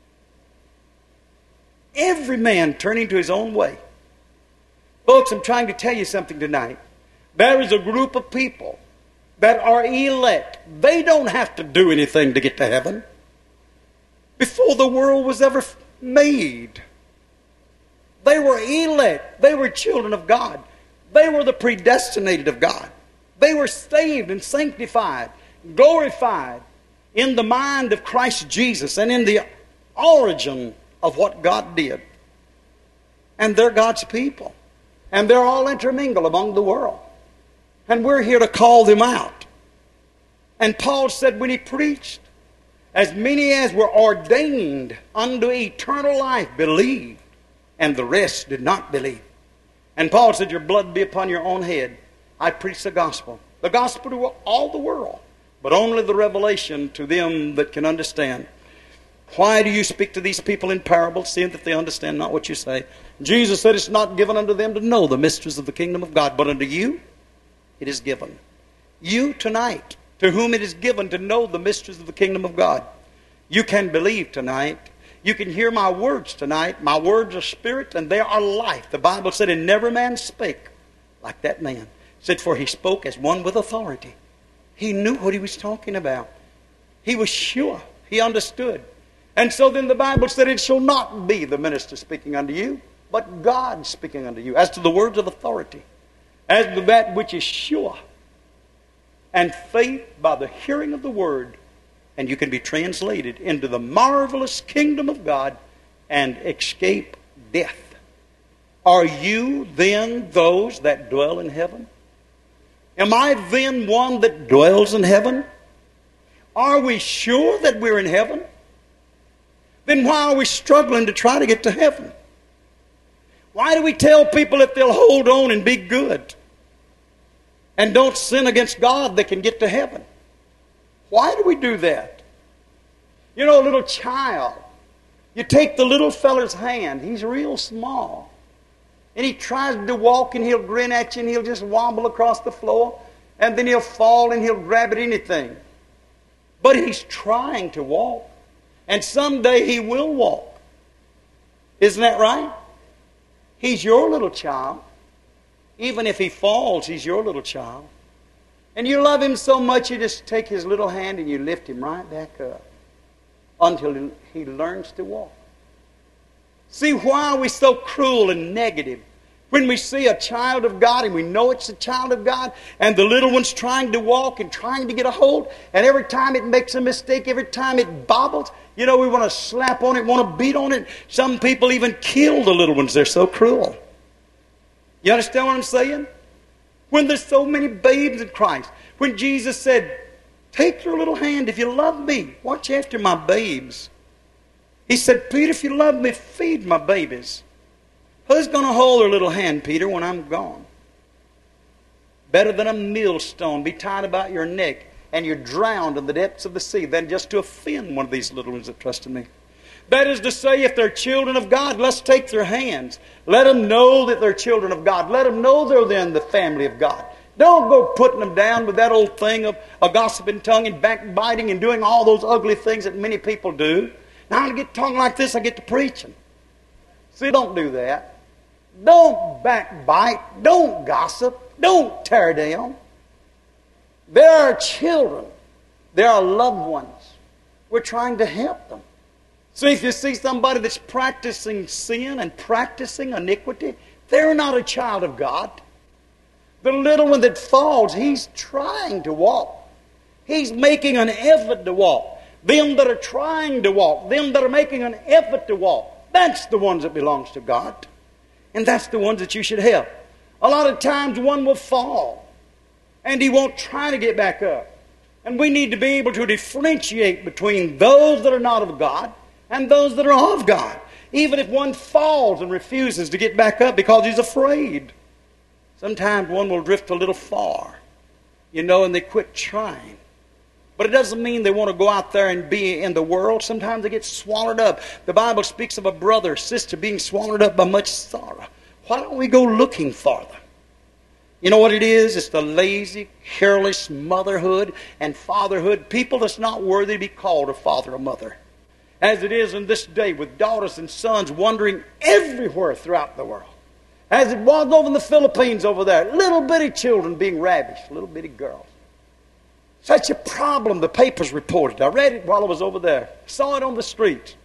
Every man turning to his own way. Folks, I'm trying to tell you something tonight. There is a group of people that are elect. They don't have to do anything to get to heaven. Before the world was ever made, they were elect. They were children of God. They were the predestinated of God. They were saved and sanctified, glorified in the mind of Christ Jesus and in the origin of what God did. And they're God's people. And they're all intermingled among the world. And we're here to call them out. And Paul said when he preached, as many as were ordained unto eternal life believed, and the rest did not believe. And Paul said, your blood be upon your own head. I preach the gospel. The gospel to all the world, but only the revelation to them that can understand. Why do you speak to these people in parables, seeing that they understand not what you say? Jesus said it's not given unto them to know the mysteries of the kingdom of God, but unto you it is given. You tonight, to whom it is given to know the mysteries of the kingdom of God. You can believe tonight. You can hear my words tonight. My words are spirit and they are life. The Bible said, and never man spake like that man. It said, for he spoke as one with authority. He knew what he was talking about. He was sure. He understood. And so then the Bible said, it shall not be the minister speaking unto you, but God speaking unto you, as to the words of authority, as to that which is sure, and faith by the hearing of the word. And you can be translated into the marvelous kingdom of God and escape death. Are you then those that dwell in heaven? Am I then one that dwells in heaven? Are we sure that we're in heaven? Then why are we struggling to try to get to heaven? Why do we tell people if they'll hold on and be good and don't sin against God, they can get to heaven? Why do we do that? You know, a little child, you take the little feller's hand, he's real small, and he tries to walk and he'll grin at you and he'll just wobble across the floor, and then he'll fall and he'll grab at anything. But he's trying to walk, and someday he will walk. Isn't that right? He's your little child. Even if he falls, he's your little child. And you love him so much, you just take his little hand and you lift him right back up until he learns to walk. See, why are we so cruel and negative when we see a child of God and we know it's a child of God and the little one's trying to walk and trying to get a hold, and every time it makes a mistake, every time it bobbles, you know, we want to slap on it, want to beat on it. Some people even kill the little ones. They're so cruel. You understand what I'm saying? When there's so many babes in Christ. When Jesus said, take your little hand if you love me. Watch after my babes. He said, Peter, if you love me, feed my babies. Who's going to hold their little hand, Peter, when I'm gone? Better than a millstone be tied about your neck and you're drowned in the depths of the sea than just to offend one of these little ones that trust in me. That is to say, if they're children of God, let's take their hands. Let them know that they're children of God. Let them know they're then the family of God. Don't go putting them down with that old thing of a gossiping tongue and backbiting and doing all those ugly things that many people do. Now I get talking like this, I get to preaching. See, don't do that. Don't backbite. Don't gossip. Don't tear down. There are children. There are loved ones. We're trying to help them. See, if you see somebody that's practicing sin and practicing iniquity, they're not a child of God. The little one that falls, he's trying to walk. He's making an effort to walk. Them that are trying to walk, them that are making an effort to walk, that's the ones that belongs to God. And that's the ones that you should help. A lot of times one will fall, and he won't try to get back up. And we need to be able to differentiate between those that are not of God and those that are of God. Even if one falls and refuses to get back up because he's afraid. Sometimes one will drift a little far, you know, and they quit trying. But it doesn't mean they want to go out there and be in the world. Sometimes they get swallowed up. The Bible speaks of a brother or sister being swallowed up by much sorrow. Why don't we go looking for them? You know what it is? It's the lazy, careless motherhood and fatherhood. People that's not worthy to be called a father or mother. As it is in this day with daughters and sons wandering everywhere throughout the world. As it was over in the Philippines over there. Little bitty children being ravished. Little bitty girls. Such a problem the papers reported. I read it while I was over there. Saw it on the street.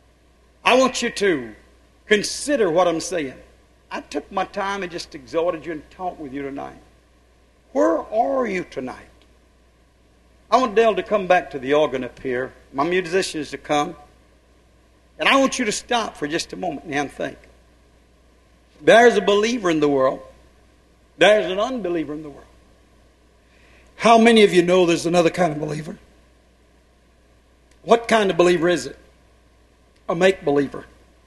I want you to consider what I'm saying. I took my time and just exhorted you and talked with you tonight. Where are you tonight? I want Dale to come back to the organ up here. My musicians to come. And I want you to stop for just a moment and think. There's a believer in the world. There's an unbeliever in the world. How many of you know there's another kind of believer? What kind of believer is it? A make-believer.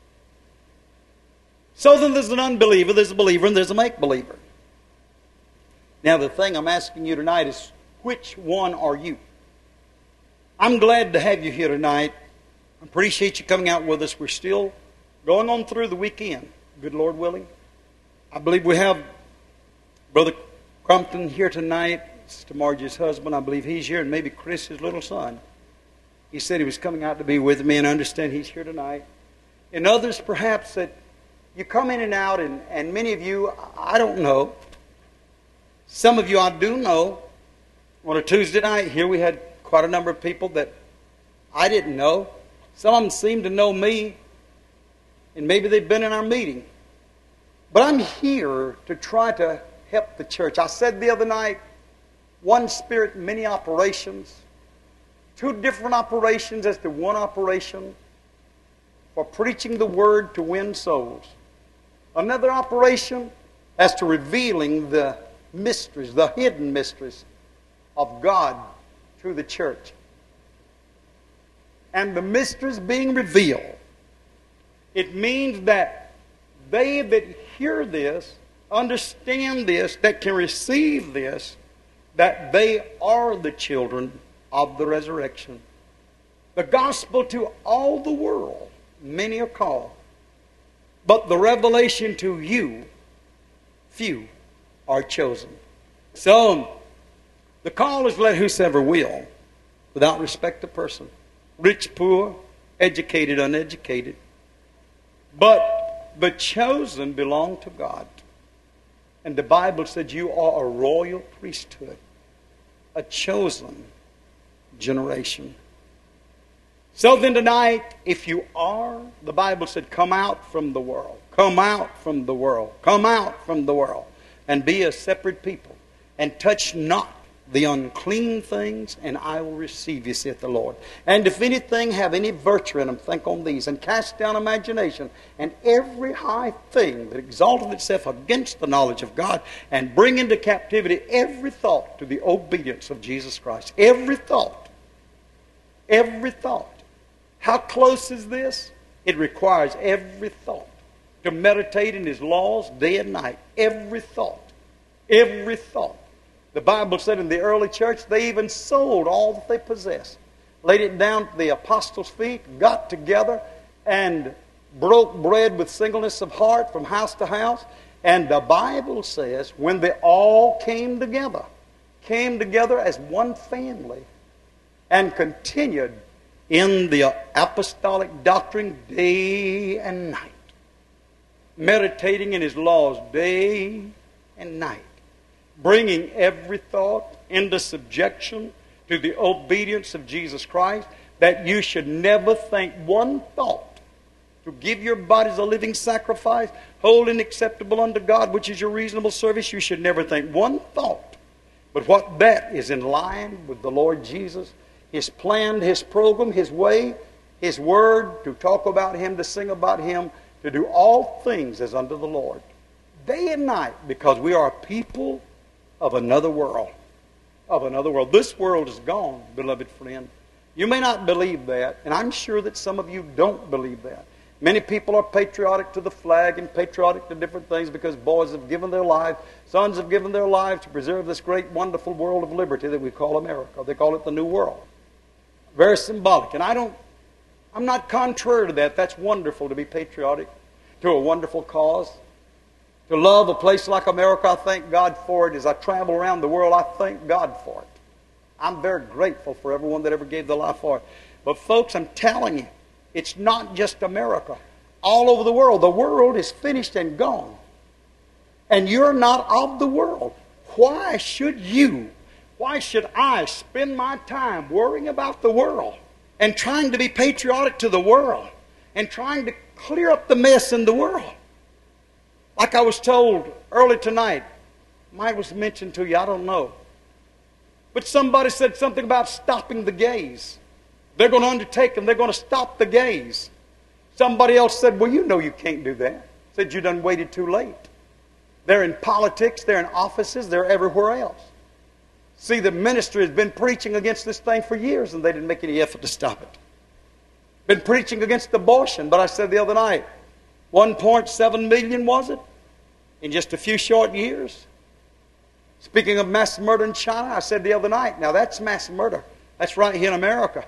So then there's an unbeliever, there's a believer, and there's a make-believer. Now the thing I'm asking you tonight is, which one are you? I'm glad to have you here tonight. I appreciate you coming out with us. We're still going on through the weekend, good Lord willing. I believe we have Brother Crumpton here tonight. Sister Margie's husband, I believe he's here, and maybe Chris, his little son. He said he was coming out to be with me, and I understand he's here tonight. And others, perhaps, that you come in and out, and, and many of you, I don't know. Some of you I do know. On a Tuesday night here, we had quite a number of people that I didn't know. Some of them seemed to know me, and maybe they've been in our meeting. But I'm here to try to help the church. I said the other night, one Spirit, many operations. Two different operations as to one operation for preaching the Word to win souls. Another operation as to revealing the mysteries, the hidden mysteries of God to the church. And the mysteries being revealed, it means that they that hear this, understand this, that can receive this, that they are the children of the resurrection. The gospel to all the world, many are called, but the revelation to you, few are chosen. So, the call is let whosoever will, without respect of person, rich, poor, educated, uneducated. But the chosen belong to God. And the Bible said you are a royal priesthood, a chosen generation. So then tonight, if you are, the Bible said, come out from the world. Come out from the world. Come out from the world. And be a separate people. And touch not the unclean things, and I will receive you, saith the Lord. And if anything have any virtue in them, think on these, and cast down imagination, and every high thing that exalteth itself against the knowledge of God, and bring into captivity every thought to the obedience of Jesus Christ. Every thought. Every thought. How close is this? It requires every thought to meditate in His laws day and night. Every thought. Every thought. The Bible said in the early church, they even sold all that they possessed, laid it down at the apostles' feet, got together, and broke bread with singleness of heart from house to house. And the Bible says, when they all came together, came together as one family, and continued in the apostolic doctrine day and night, meditating in His laws day and night, bringing every thought into subjection to the obedience of Jesus Christ, that you should never think one thought to give your bodies a living sacrifice, holy and acceptable unto God, which is your reasonable service. You should never think one thought, but what that is in line with the Lord Jesus, His plan, His program, His way, His word, to talk about Him, to sing about Him, to do all things as unto the Lord, day and night, because we are a people of another world. Of another world. This world is gone, beloved friend. You may not believe that, and I'm sure that some of you don't believe that. Many people are patriotic to the flag and patriotic to different things because boys have given their lives, sons have given their lives to preserve this great, wonderful world of liberty that we call America. They call it the New World. Very symbolic. And I don't, I'm not contrary to that. That's wonderful to be patriotic to a wonderful cause. To love a place like America, I thank God for it. As I travel around the world, I thank God for it. I'm very grateful for everyone that ever gave their life for it. But folks, I'm telling you, it's not just America. All over the world, the world is finished and gone. And you're not of the world. Why should you, why should I spend my time worrying about the world and trying to be patriotic to the world and trying to clear up the mess in the world? Like I was told early tonight, might was mentioned to you, I don't know. But somebody said something about stopping the gays. They're going to undertake them, they're going to stop the gays. Somebody else said, well, you know you can't do that. Said you done waited too late. They're in politics, they're in offices, they're everywhere else. See, the ministry has been preaching against this thing for years, and they didn't make any effort to stop it. Been preaching against abortion, but I said the other night, one point seven million was it? In just a few short years. Speaking of mass murder in China, I said the other night, now that's mass murder. That's right here in America.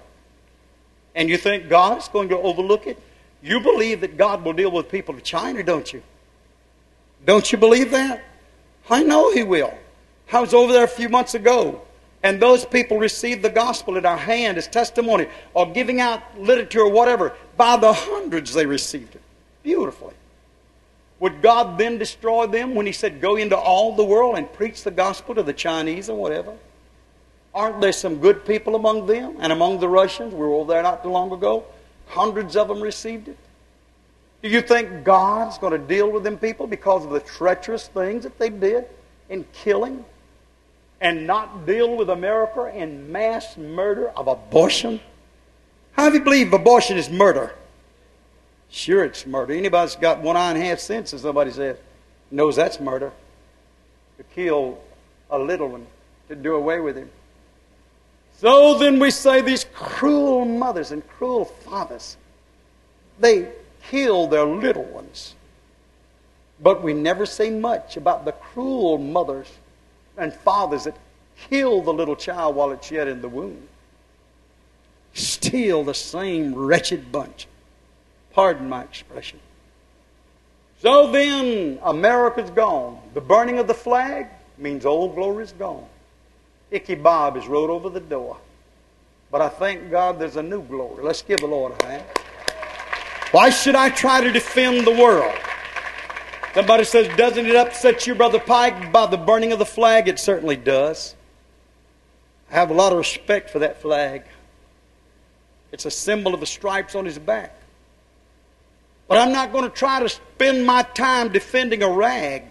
And you think God is going to overlook it? You believe that God will deal with people of China, don't you? Don't you believe that? I know He will. I was over there a few months ago, And those people received the gospel in our hand as testimony, or giving out literature or whatever. By the hundreds they received it. Beautifully. Would God then destroy them when He said, go into all the world and preach the gospel to the Chinese and whatever? Aren't there some good people among them? And among the Russians, we were over there not too long ago, hundreds of them received it. Do you think God's going to deal with them people because of the treacherous things that they did in killing? And not deal with America in mass murder of abortion? How do you believe abortion is murder? Sure, it's murder. Anybody that's got one eye and half sense, as somebody says, knows that's murder. To kill a little one, to do away with him. So then we say these cruel mothers and cruel fathers, they kill their little ones. But we never say much about the cruel mothers and fathers that kill the little child while it's yet in the womb. Still the same wretched bunch. Pardon my expression. So then, America's gone. The burning of the flag means Old Glory's gone. Icky Bob is wrote over the door. But I thank God there's a new glory. Let's give the Lord a hand. Why should I try to defend the world? Somebody says, doesn't it upset you, Brother Pike, by the burning of the flag? It certainly does. I have a lot of respect for that flag. It's a symbol of the stripes on his back. But I'm not going to try to spend my time defending a rag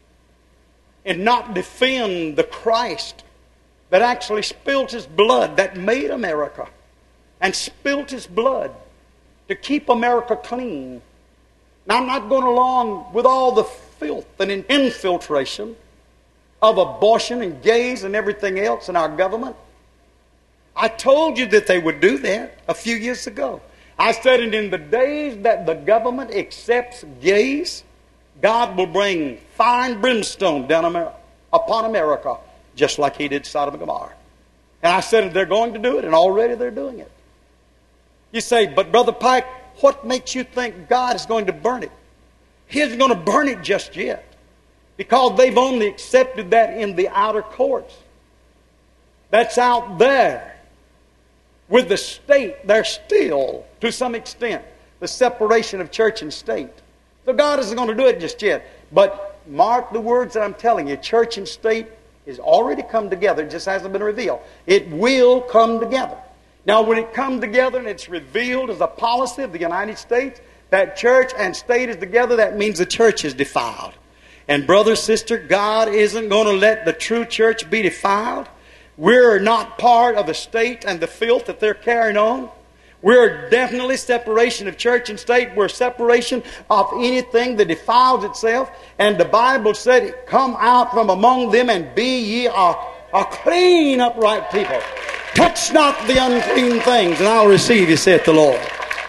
and not defend the Christ that actually spilt His blood, that made America, and spilt His blood to keep America clean. Now, I'm not going along with all the filth and infiltration of abortion and gays and everything else in our government. I told you that they would do that a few years ago. I said, and in the days that the government accepts gays, God will bring fire and brimstone down Amer- upon America, just like He did Sodom and Gomorrah. And I said, they're going to do it, and already they're doing it. You say, but Brother Pike, what makes you think God is going to burn it? He isn't going to burn it just yet, because they've only accepted that in the outer courts. That's out there. With the state, there's still, to some extent, the separation of church and state. So God isn't going to do it just yet. But mark the words that I'm telling you. Church and state has already come together. It just hasn't been revealed. It will come together. Now, when it comes together and it's revealed as a policy of the United States, that church and state is together, that means the church is defiled. And brother, sister, God isn't going to let the true church be defiled. We're not part of the state and the filth that they're carrying on. We're definitely separation of church and state. We're separation of anything that defiles itself. And the Bible said, come out from among them and be ye a, a clean, upright people. Touch not the unclean things, and I'll receive you, saith the Lord.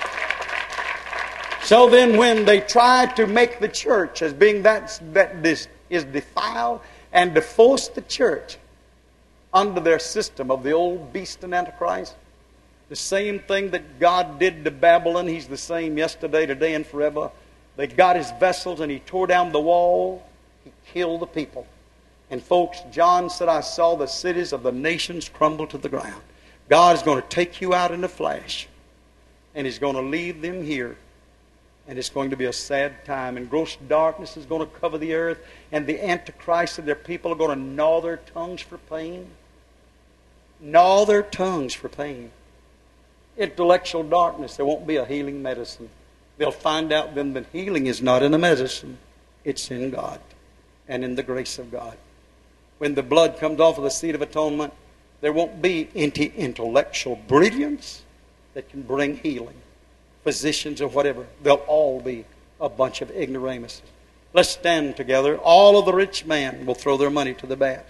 So then when they try to make the church as being that, that this is defiled, and to force the church under their system of the old beast and Antichrist, the same thing that God did to Babylon, He's the same yesterday, today, and forever. They got His vessels and He tore down the wall. He killed the people. And folks, John said, I saw the cities of the nations crumble to the ground. God is going to take you out in a flash. And He's going to leave them here. And it's going to be a sad time. And gross darkness is going to cover the earth. And the Antichrist and their people are going to gnaw their tongues for pain. Gnaw their tongues for pain. Intellectual darkness. There won't be a healing medicine. They'll find out then that healing is not in a medicine. It's in God and in the grace of God. When the blood comes off of the seat of atonement, there won't be any intellectual brilliance that can bring healing. Physicians or whatever, they'll all be a bunch of ignoramuses. Let's stand together. All of the rich men will throw their money to the bad.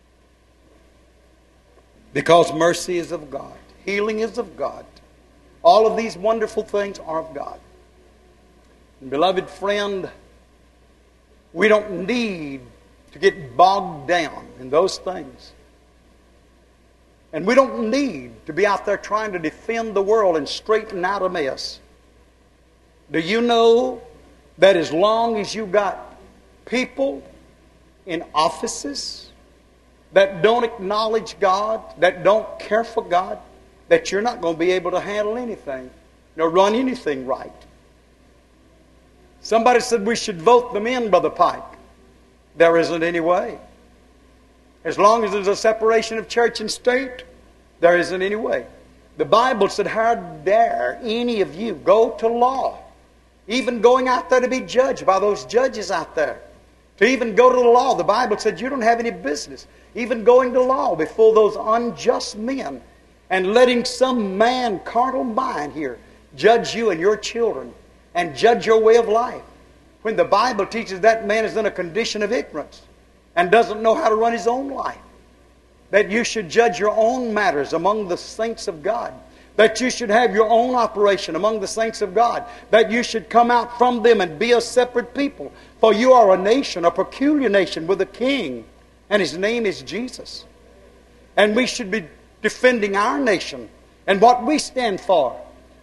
Because mercy is of God. Healing is of God. All of these wonderful things are of God. And beloved friend, we don't need to get bogged down in those things. And we don't need to be out there trying to defend the world and straighten out a mess. Do you know that as long as you got people in offices that don't acknowledge God, that don't care for God, that you're not going to be able to handle anything, nor run anything right. Somebody said we should vote them in, Brother Pike. There isn't any way. As long as there's a separation of church and state, there isn't any way. The Bible said, how dare any of you go to law? Even going out there to be judged by those judges out there. To even go to the law, the Bible said you don't have any business even going to law before those unjust men and letting some man, carnal mind here, judge you and your children and judge your way of life. When the Bible teaches that man is in a condition of ignorance and doesn't know how to run his own life. That you should judge your own matters among the saints of God. That you should have your own operation among the saints of God. That you should come out from them and be a separate people. For you are a nation, a peculiar nation with a king. And his name is Jesus. And we should be defending our nation and what we stand for.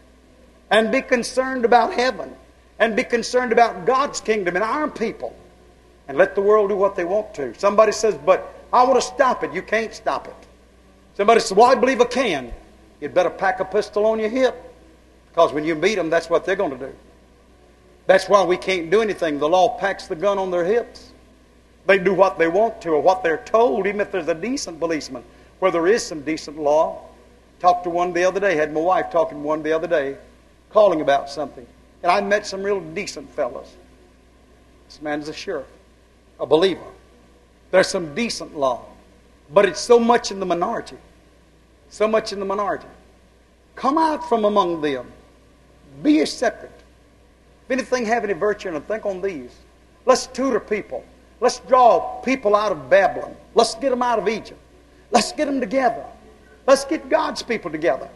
And be concerned about heaven. And be concerned about God's kingdom and our people. And let the world do what they want to. Somebody says, but I want to stop it. You can't stop it. Somebody says, well, I believe I can. You'd better pack a pistol on your hip. Because when you meet them, that's what they're going to do. That's why we can't do anything. The law packs the gun on their hips. They do what they want to or what they're told, even if there's a decent policeman, where there is some decent law. Talked to one the other day, had my wife talking to one the other day, calling about something. And I met some real decent fellows. This man's a sheriff, a believer. There's some decent law. But it's so much in the minority. So much in the minority. Come out from among them. Be a separate. If anything have any virtue in it, think on these. Let's tutor people. Let's draw people out of Babylon. Let's get them out of Egypt. Let's get them together. Let's get God's people together.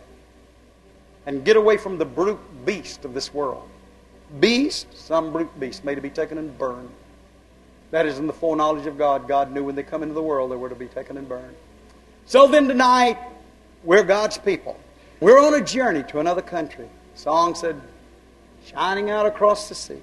And get away from the brute beast of this world. Beast, some brute beast, made to be taken and burned. That is in the foreknowledge of God. God knew when they come into the world they were to be taken and burned. So then tonight, we're God's people. We're on a journey to another country. The song said, shining out across the sea.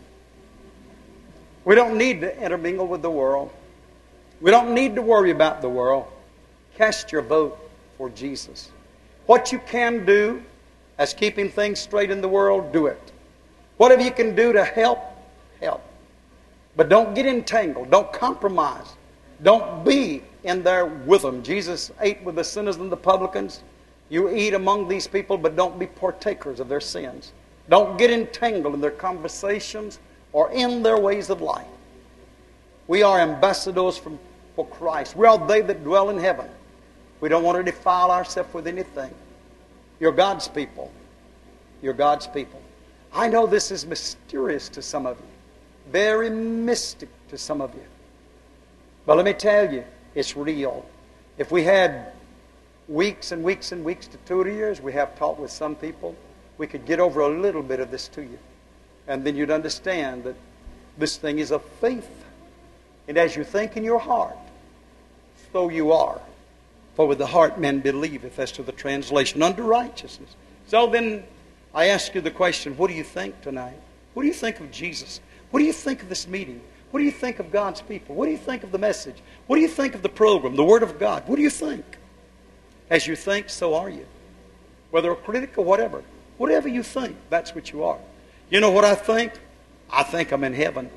We don't need to intermingle with the world. We don't need to worry about the world. Cast your vote for Jesus. What you can do as keeping things straight in the world, do it. Whatever you can do to help, help. But don't get entangled. Don't compromise. Don't be in there with them. Jesus ate with the sinners and the publicans. You eat among these people, but don't be partakers of their sins. Don't get entangled in their conversations or in their ways of life. We are ambassadors from, for Christ. We are they that dwell in heaven. We don't want to defile ourselves with anything. You're God's people. You're God's people. I know this is mysterious to some of you. Very mystic to some of you. But let me tell you, it's real. If we had weeks and weeks and weeks to tutor you, as we have taught with some people, we could get over a little bit of this to you. And then you'd understand that this thing is of faith. And as you think in your heart, so you are. For with the heart man believeth, as to the translation, unto righteousness. So then I ask you the question, what do you think tonight? What do you think of Jesus? What do you think of this meeting? What do you think of God's people? What do you think of the message? What do you think of the program, the Word of God? What do you think? As you think, so are you. Whether a critic or whatever. Whatever you think, that's what you are. You know what I think? I think I'm in heaven.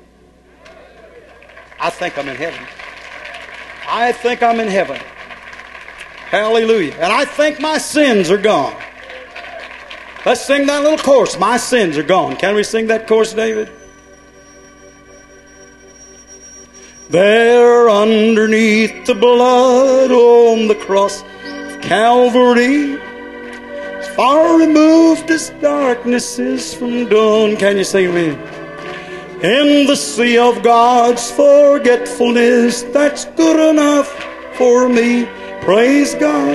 I think I'm in heaven. I think I'm in heaven. Hallelujah. And I think my sins are gone. Let's sing that little chorus. My sins are gone. Can we sing that chorus, David? There underneath the blood on the cross of Calvary, as far removed as darkness is from dawn. Can you sing me? In the sea of God's forgetfulness, that's good enough for me. Praise God.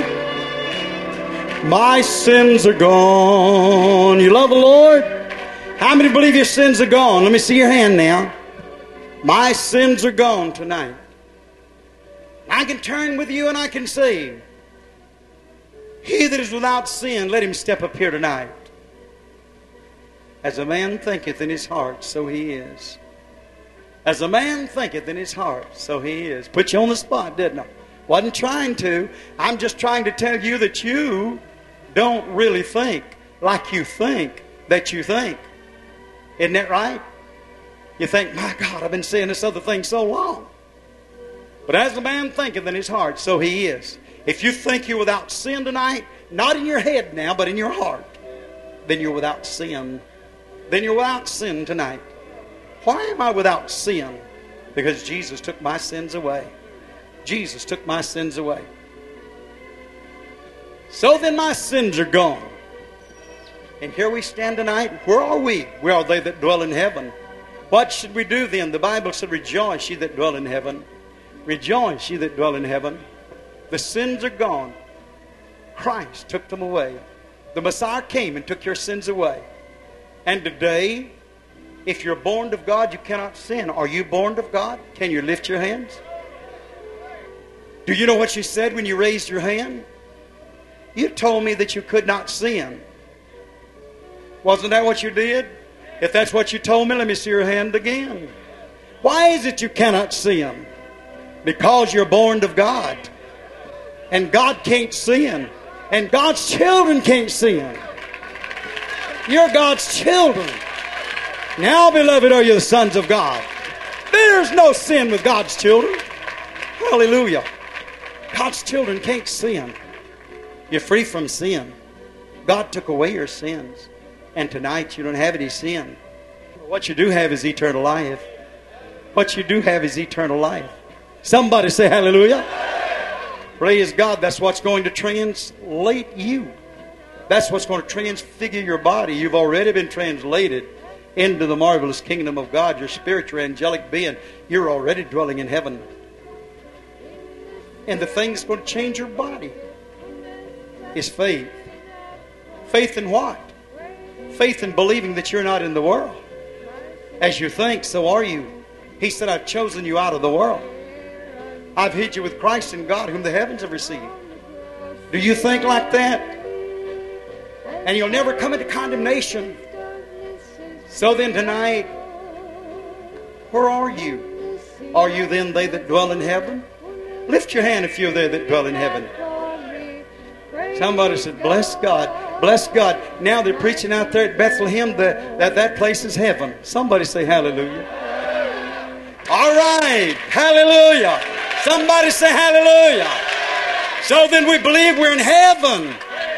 My sins are gone. You love the Lord? How many believe your sins are gone? Let me see your hand now. My sins are gone tonight. I can turn with you and I can say, he that is without sin, let him step up here tonight. As a man thinketh in his heart, so he is. As a man thinketh in his heart, so he is. Put you on the spot, didn't I? Wasn't trying to. I'm just trying to tell you that you don't really think like you think that you think. Isn't that right? You think, my God, I've been saying this other thing so long. But as a man thinketh in his heart, so he is. If you think you're without sin tonight, not in your head now, but in your heart, then you're without sin. Then you're without sin tonight. Why am I without sin? Because Jesus took my sins away. Jesus took my sins away. So then my sins are gone. And here we stand tonight. Where are we? Where are they that dwell in heaven? What should we do then? The Bible said, rejoice, ye that dwell in heaven. Rejoice, ye that dwell in heaven. The sins are gone. Christ took them away. The Messiah came and took your sins away. And today, if you're born of God, you cannot sin. Are you born of God? Can you lift your hands? Do you know what you said when you raised your hand? You told me that you could not sin. Wasn't that what you did? If that's what you told me, let me see your hand again. Why is it you cannot sin? Because you're born of God. And God can't sin. And God's children can't sin. You're God's children. Now, beloved, are you the sons of God. There's no sin with God's children. Hallelujah. God's children can't sin. You're free from sin. God took away your sins. And tonight you don't have any sin. What you do have is eternal life. What you do have is eternal life. Somebody say hallelujah. Praise God. That's what's going to translate you. That's what's going to transfigure your body. You've already been translated into the marvelous kingdom of God. Your spiritual angelic being. You're already dwelling in heaven. And the thing that's going to change your body is faith. Faith in what? Faith in believing that you're not in the world. As you think, so are you. He said, I've chosen you out of the world. I've hid you with Christ in God, whom the heavens have received. Do you think like that? And you'll never come into condemnation. So then tonight, where are you? Are you then they that dwell in heaven? Lift your hand if you're there that dwell in heaven. Somebody said, bless God. Bless God. Now they're preaching out there at Bethlehem that that, that place is heaven. Somebody say hallelujah. All right. Hallelujah. Somebody say hallelujah. So then we believe we're in heaven.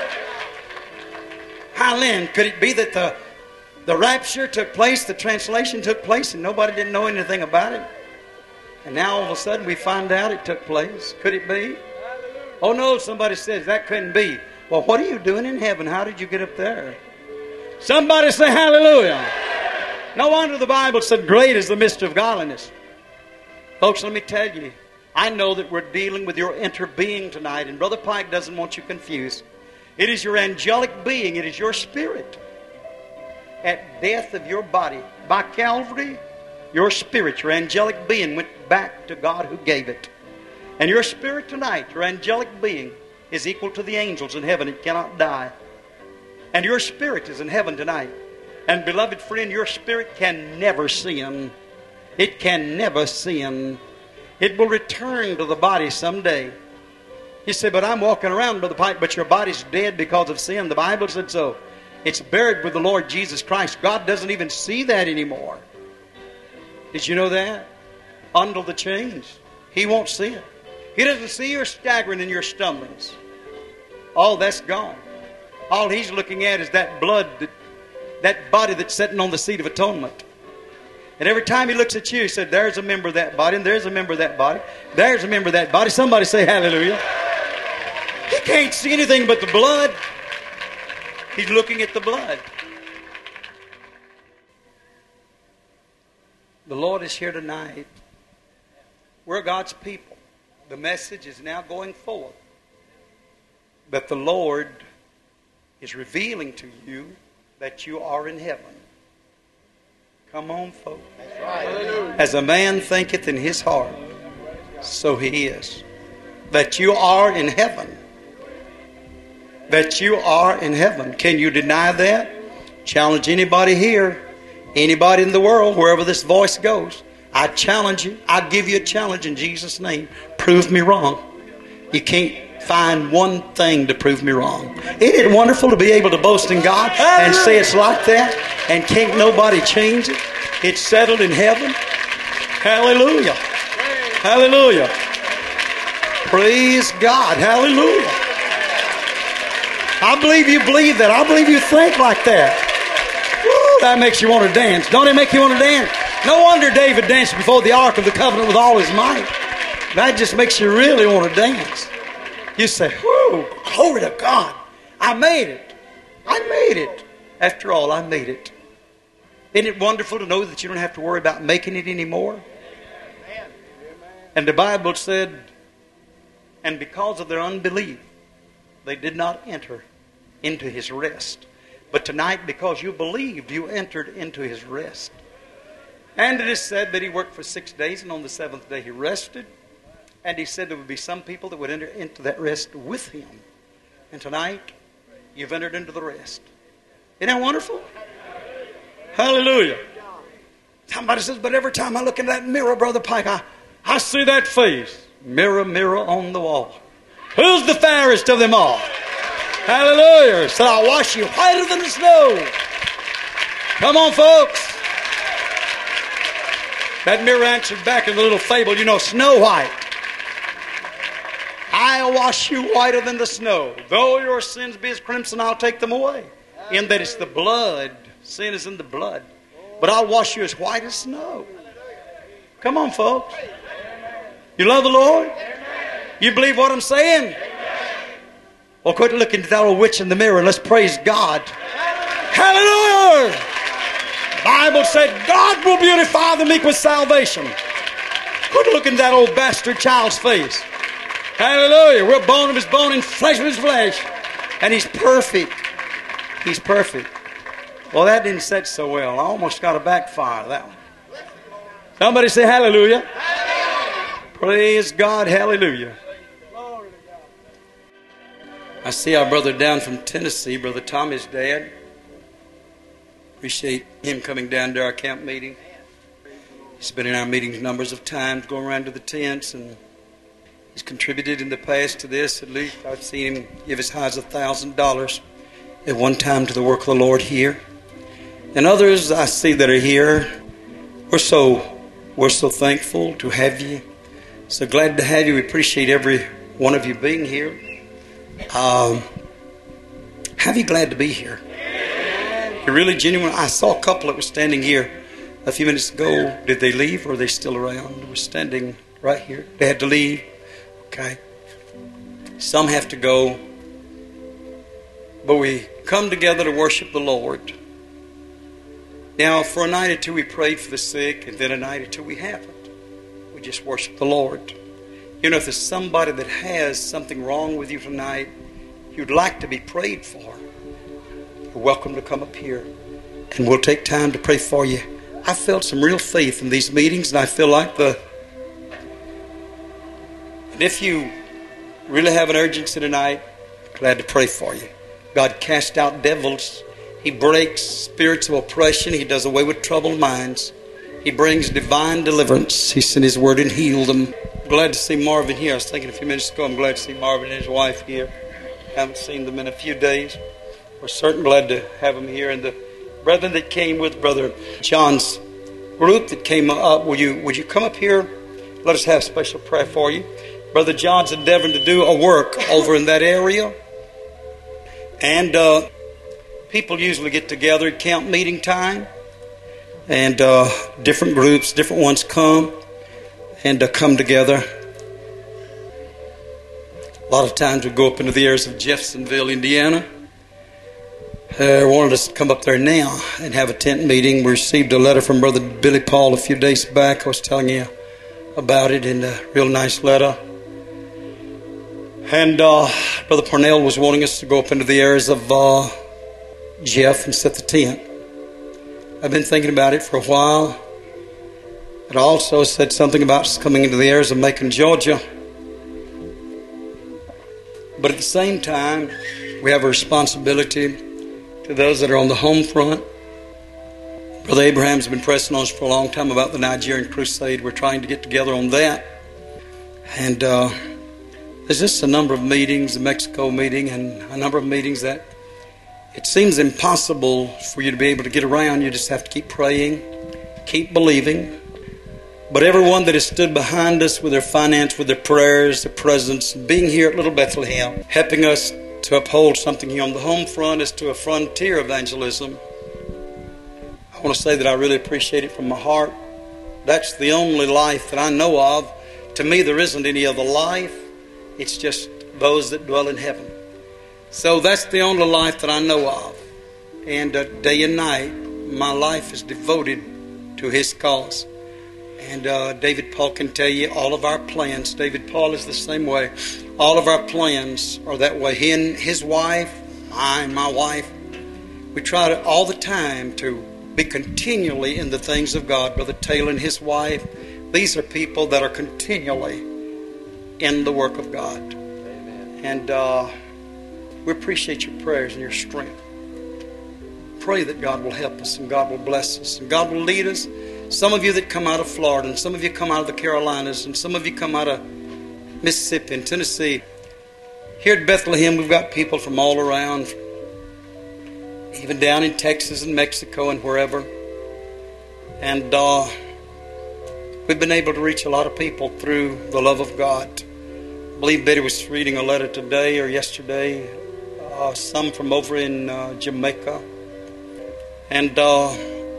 How then could it be that the, the rapture took place, the translation took place, and nobody didn't know anything about it? And now all of a sudden we find out it took place. Could it be? Oh no, somebody says that couldn't be. Well, what are you doing in heaven? How did you get up there? Somebody say hallelujah. No wonder the Bible said great is the mystery of godliness. Folks, let me tell you, I know that we're dealing with your inner being tonight, and Brother Pike doesn't want you confused. It is your angelic being. It is your spirit. At death of your body, by Calvary, your spirit, your angelic being went back to God who gave it. And your spirit tonight, your angelic being, is equal to the angels in heaven. It cannot die. And your spirit is in heaven tonight. And beloved friend, your spirit can never sin. It can never sin. It will return to the body someday. You say, but I'm walking around, Brother Pike, but your body's dead because of sin. The Bible said so. It's buried with the Lord Jesus Christ. God doesn't even see that anymore. Did you know that? Under the chains. He won't see it. He doesn't see your staggering and your stumblings. All that's gone. All He's looking at is that blood, that, that body that's sitting on the seat of atonement. And every time He looks at you, He said, there's a member of that body, and there's a member of that body. There's a member of that body. Somebody say hallelujah. He can't see anything but the blood. He's looking at the blood. The Lord is here tonight. We're God's people. The message is now going forth that the Lord is revealing to you that you are in heaven. Come on, folks. That's right. As a man thinketh in his heart, so he is. That you are in heaven. That you are in heaven. Can you deny that? Challenge anybody here, anybody in the world, wherever this voice goes. I challenge you. I give you a challenge in Jesus' name. Prove me wrong. You can't find one thing to prove me wrong. Isn't it wonderful to be able to boast in God and say it's like that and can't nobody change it? It's settled in heaven. Hallelujah. Hallelujah. Praise God. Hallelujah. I believe you believe that. I believe you think like that. Woo, that makes you want to dance. Don't it make you want to dance? No wonder David danced before the Ark of the Covenant with all his might. That just makes you really want to dance. You say, whoo, glory to God. I made it. I made it. After all, I made it. Isn't it wonderful to know that you don't have to worry about making it anymore? And the Bible said, and because of their unbelief, they did not enter into his rest. But tonight, because you believed, you entered into his rest. And it is said that he worked for six days, and on the seventh day he rested. And he said there would be some people that would enter into that rest with him. And tonight, you've entered into the rest. Isn't that wonderful? Hallelujah. Somebody says, but every time I look in that mirror, Brother Pike, I, I see that face. Mirror, mirror on the wall. Who's the fairest of them all? Hallelujah. So I'll wash you whiter than the snow. Come on, folks. That mirror answered back in the little fable, you know, Snow White. I'll wash you whiter than the snow. Though your sins be as crimson, I'll take them away. In that it's the blood. Sin is in the blood. But I'll wash you as white as snow. Come on, folks. You love the Lord? You believe what I'm saying? Well, quit looking at that old witch in the mirror and let's praise God. Hallelujah! The Bible said God will beautify the meek with salvation. Quit looking at that old bastard child's face. Hallelujah. We're bone of his bone and flesh of his flesh. And he's perfect. He's perfect. Well, that didn't set so well. I almost got a backfire, that one. Somebody say hallelujah. Hallelujah. Praise God. Hallelujah. I see our brother down from Tennessee, Brother Tommy's dad. Appreciate him coming down to our camp meeting. He's been in our meetings numbers of times, going around to the tents, and he's contributed in the past to this. At least I've seen him give as high as a thousand dollars at one time to the work of the Lord here. And others I see that are here. We're so we're so thankful to have you. So glad to have you. We appreciate every one of you being here. Um, have you glad to be here? You're really genuine. I saw a couple that were standing here a few minutes ago. Did they leave or are they still around? They were standing right here. They had to leave. Okay. Some have to go. But we come together to worship the Lord. Now, for a night or two we prayed for the sick, and then a night or two we haven't. We just worship the Lord. You know, if there's somebody that has something wrong with you tonight, you'd like to be prayed for, you're welcome to come up here, and we'll take time to pray for you. I felt some real faith in these meetings, and I feel like the... And if you really have an urgency tonight, I'm glad to pray for you. God casts out devils. He breaks spirits of oppression. He does away with troubled minds. He brings divine deliverance. He sent His word and healed them. Glad to see Marvin here. I was thinking a few minutes ago, I'm glad to see Marvin and his wife here. Haven't seen them in a few days. We're certainly glad to have them here. And the brethren that came with Brother John's group that came up, will you, would you come up here? Let us have special prayer for you. Brother John's endeavoring to do a work over in that area. And uh, people usually get together at camp meeting time. And uh, different groups, different ones come and uh, come together. A lot of times we go up into the areas of Jeffersonville, Indiana. They uh, wanted us to come up there now and have a tent meeting. We received a letter from Brother Billy Paul a few days back. I was telling you about it in a real nice letter. And uh, Brother Parnell was wanting us to go up into the areas of uh, Jeff and set the tent. I've been thinking about it for a while. It also said something about us coming into the areas of Macon, Georgia. But at the same time, we have a responsibility to those that are on the home front. Brother Abraham's been pressing on us for a long time about the Nigerian crusade. We're trying to get together on that. And uh, There's just a number of meetings, the Mexico meeting, and a number of meetings that it seems impossible for you to be able to get around. You just have to keep praying, keep believing. But everyone that has stood behind us with their finance, with their prayers, their presence, being here at Little Bethlehem, helping us to uphold something here on the home front as to a frontier evangelism, I want to say that I really appreciate it from my heart. That's the only life that I know of. To me, there isn't any other life. It's just those that dwell in heaven. So that's the only life that I know of. And uh, day and night, my life is devoted to His cause. And uh, David Paul can tell you all of our plans. David Paul is the same way. All of our plans are that way. He and his wife, I and my wife, we try to all the time to be continually in the things of God. Brother Taylor and his wife, these are people that are continually in the work of God. Amen. And uh, we appreciate your prayers and your strength. Pray that God will help us and God will bless us and God will lead us. Some of you that come out of Florida and some of you come out of the Carolinas and some of you come out of Mississippi and Tennessee. Here at Bethlehem, we've got people from all around, even down in Texas and Mexico and wherever. And uh, we've been able to reach a lot of people through the love of God. I believe Betty was reading a letter today or yesterday, uh, some from over in uh, Jamaica and uh,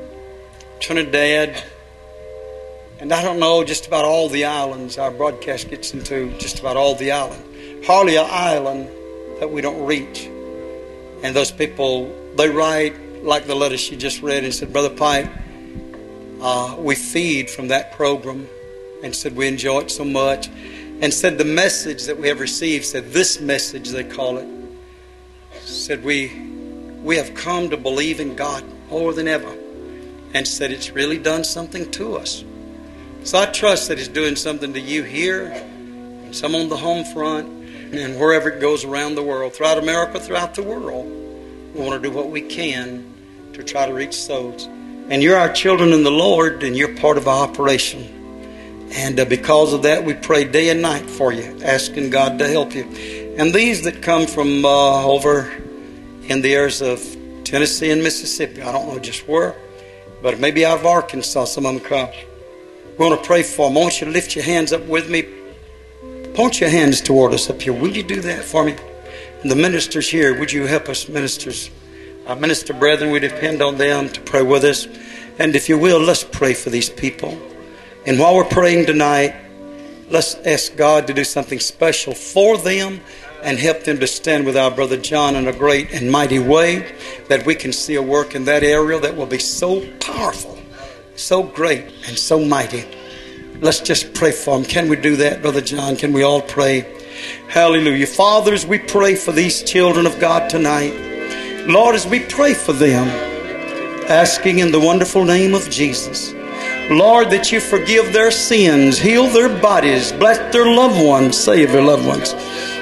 Trinidad, and I don't know, just about all the islands. Our broadcast gets into just about all the islands. Hardly an island that we don't reach. And those people, they write like the letter she just read and said, Brother Pipe, uh, we feed from that program, and said we enjoy it so much. And said the message that we have received, said this message they call it, said we we have come to believe in God more than ever. And said it's really done something to us. So I trust that it's doing something to you here, and some on the home front, and wherever it goes around the world, throughout America, throughout the world. We want to do what we can to try to reach souls. And you're our children in the Lord, and you're part of our operation. And uh, because of that, we pray day and night for you, asking God to help you. And these that come from uh, over in the areas of Tennessee and Mississippi, I don't know just where, but maybe out of Arkansas, some of them come. We want to pray for them. I want you to lift your hands up with me. Point your hands toward us up here. Would you do that for me? And the ministers here, would you help us, ministers? Our minister brethren, we depend on them to pray with us. And if you will, let's pray for these people. And while we're praying tonight, let's ask God to do something special for them and help them to stand with our brother John in a great and mighty way, that we can see a work in that area that will be so powerful, so great, and so mighty. Let's just pray for them. Can we do that, Brother John? Can we all pray? Hallelujah. Fathers, we pray for these children of God tonight. Lord, as we pray for them, asking in the wonderful name of Jesus, Lord, that you forgive their sins, heal their bodies, bless their loved ones, save their loved ones.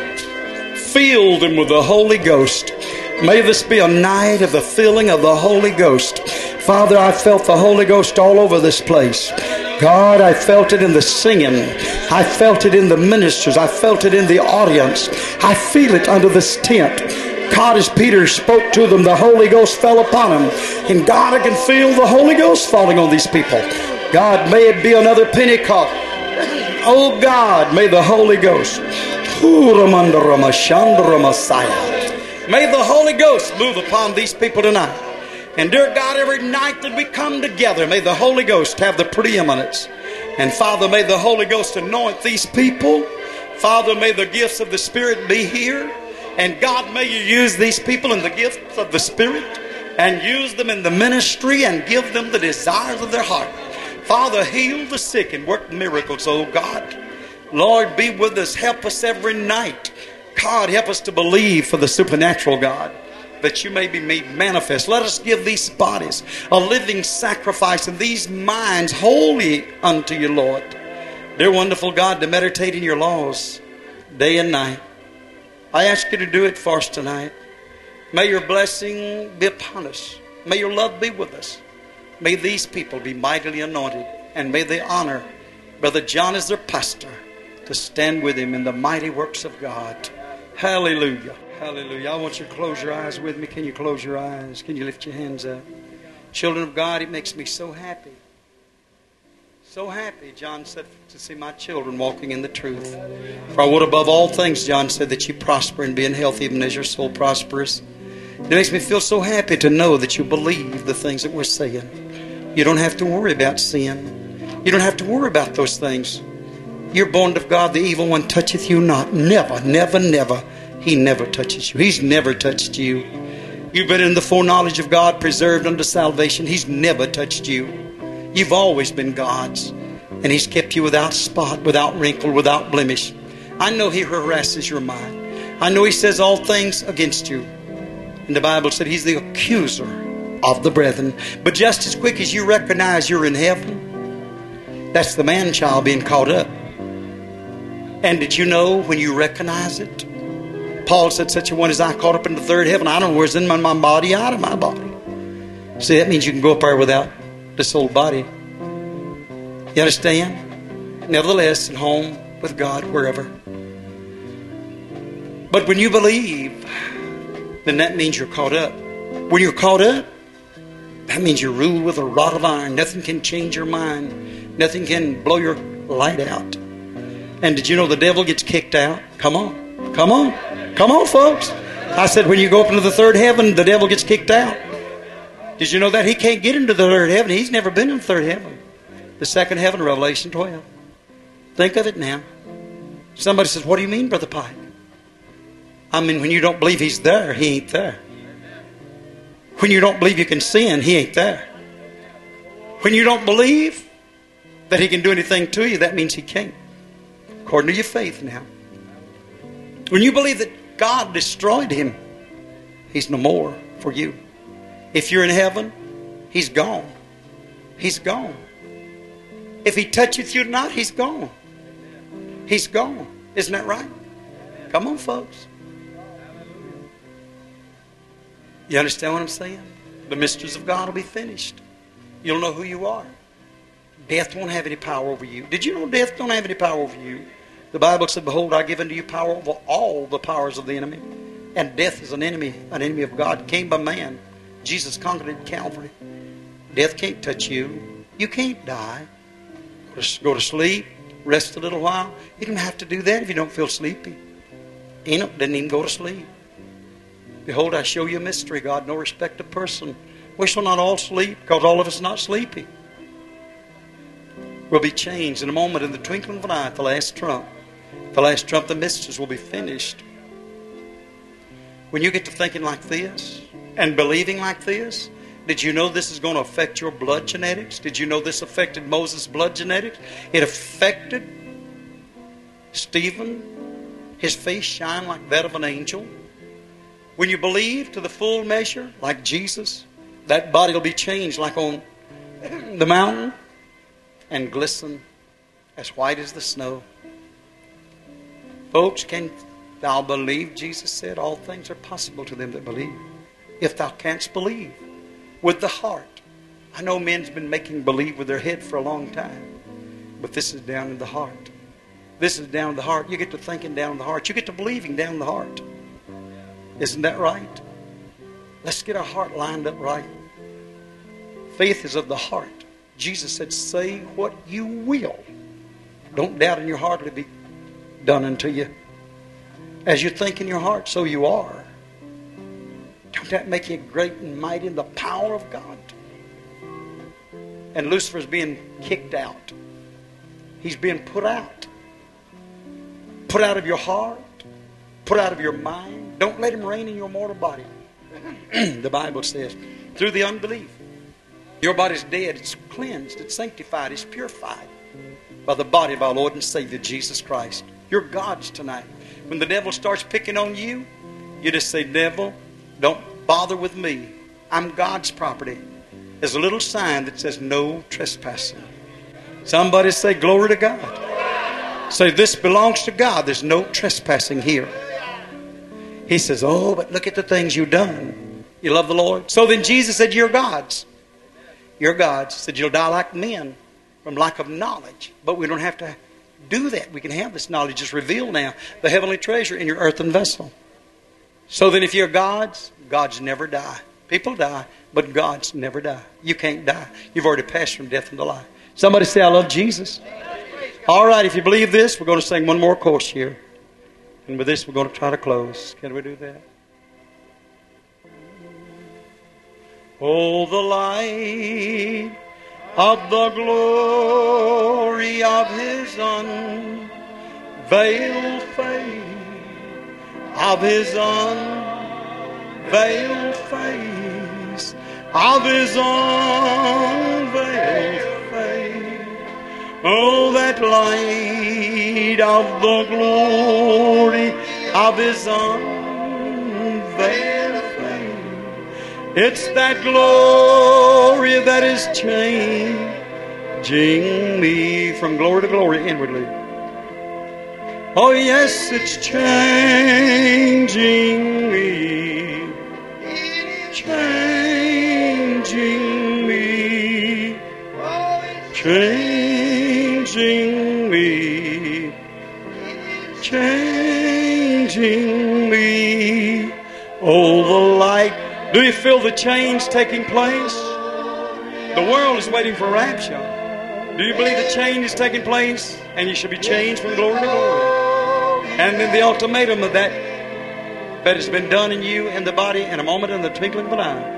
Fill them with the Holy Ghost. May this be a night of the filling of the Holy Ghost. Father, I felt the Holy Ghost all over this place. God, I felt it in the singing. I felt it in the ministers. I felt it in the audience. I feel it under this tent. God, as Peter spoke to them, the Holy Ghost fell upon them. And God, I can feel the Holy Ghost falling on these people. God, may it be another Pentecost. Oh God, may the Holy Ghost, may the Holy Ghost move upon these people tonight. And dear God, every night that we come together, may the Holy Ghost have the preeminence. And Father, may the Holy Ghost anoint these people. Father, may the gifts of the Spirit be here. And God, may you use these people in the gifts of the Spirit and use them in the ministry and give them the desires of their heart. Father, heal the sick and work miracles, oh God. Lord, be with us. Help us every night. God, help us to believe for the supernatural, God, that you may be made manifest. Let us give these bodies a living sacrifice and these minds holy unto you, Lord. Dear wonderful God, to meditate in your laws day and night. I ask you to do it for us tonight. May your blessing be upon us. May your love be with us. May these people be mightily anointed, and may they honor Brother John as their pastor to stand with Him in the mighty works of God. Hallelujah. Hallelujah. I want you to close your eyes with me. Can you close your eyes? Can you lift your hands up? Children of God, it makes me so happy. So happy, John said, to see my children walking in the truth. For I would above all things, John said, that you prosper and be in health even as your soul prospers. It makes me feel so happy to know that you believe the things that we're saying. You don't have to worry about sin. You don't have to worry about those things. You're born of God. The evil one toucheth you not. Never, never, never. He never touches you. He's never touched you. You've been in the foreknowledge of God, preserved unto salvation. He's never touched you. You've always been God's. And He's kept you without spot, without wrinkle, without blemish. I know He harasses your mind. I know He says all things against you. And the Bible said He's the accuser of the brethren. But just as quick as you recognize you're in heaven, that's the man-child being caught up. And did you know when you recognize it? Paul said, such a one as I caught up in the third heaven. I don't know where's in my, my body, out of my body. See, that means you can go up there without this old body. You understand? Nevertheless, at home with God, wherever. But when you believe, then that means you're caught up. When you're caught up, that means you're ruled with a rod of iron. Nothing can change your mind. Nothing can blow your light out. And did you know the devil gets kicked out? Come on. Come on. Come on, folks. I said when you go up into the third heaven, the devil gets kicked out. Did you know that? He can't get into the third heaven. He's never been in the third heaven. The second heaven, Revelation twelve. Think of it now. Somebody says, what do you mean, Brother Pike? I mean, when you don't believe He's there, He ain't there. When you don't believe you can sin, He ain't there. When you don't believe that He can do anything to you, that means He can't. According to your faith now. When you believe that God destroyed Him, He's no more for you. If you're in heaven, He's gone. He's gone. If He toucheth you not, He's gone. He's gone. Isn't that right? Come on, folks. You understand what I'm saying? The mysteries of God will be finished. You'll know who you are. Death won't have any power over you. Did you know death don't have any power over you? The Bible said, behold, I give unto you power over all the powers of the enemy. And death is an enemy, an enemy of God. Came by man. Jesus conquered it at Calvary. Death can't touch you. You can't die. Go to sleep. Rest a little while. You don't have to do that if you don't feel sleepy. Enoch didn't even go to sleep. Behold, I show you a mystery, God, no respect of person. We shall not all sleep, because all of us are not sleepy. We'll be changed in a moment, in the twinkling of an eye, at the last trump. The last trump, the mysteries will be finished. When you get to thinking like this and believing like this, did you know this is going to affect your blood genetics? Did you know this affected Moses' blood genetics? It affected Stephen. His face shined like that of an angel. When you believe to the full measure, like Jesus, that body will be changed like on the mountain and glisten as white as the snow. Folks, can thou believe? Jesus said, all things are possible to them that believe. If thou canst believe with the heart. I know men's been making believe with their head for a long time, but this is down in the heart. This is down in the heart. You get to thinking down in the heart. You get to believing down in the heart. Isn't that right? Let's get our heart lined up right. Faith is of the heart. Jesus said, say what you will. Don't doubt in your heart it'll be done unto you. As you think in your heart, so you are. Don't that make you great and mighty in the power of God? And Lucifer's being kicked out. He's being put out. Put out of your heart. Put out of your mind. Don't let him reign in your mortal body. The Bible says, through the unbelief. Your body's dead. It's cleansed. It's sanctified. It's purified by the body of our Lord and Savior, Jesus Christ. You're God's tonight. When the devil starts picking on you, you just say, devil, don't bother with me. I'm God's property. There's a little sign that says no trespassing. Somebody say, glory to God. Say, this belongs to God. There's no trespassing here. He says, oh, but look at the things you've done. You love the Lord? So then Jesus said, you're God's. You're God's. He said, you'll die like men from lack of knowledge. But we don't have to do that. We can have this knowledge. It's revealed now. The heavenly treasure in your earthen vessel. So then if you're God's, God's never die. People die, but God's never die. You can't die. You've already passed from death into life. Somebody say, I love Jesus. All right, if you believe this, we're going to sing one more chorus here. And with this, we're going to try to close. Can we do that? Oh, the light of the glory of His unveiled face, of His unveiled face, of His unveiled face. Oh, that light of the glory of His unveiled face. It's that glory that is changing me from glory to glory inwardly. Oh, yes, it's changing me, changing me, changing me, changing me. Oh, the light. Do you feel the change taking place? The world is waiting for rapture. Do you believe the change is taking place? And you should be changed from glory to glory. And then the ultimatum of that, that has been done in you and the body in a moment, in the twinkling of an eye.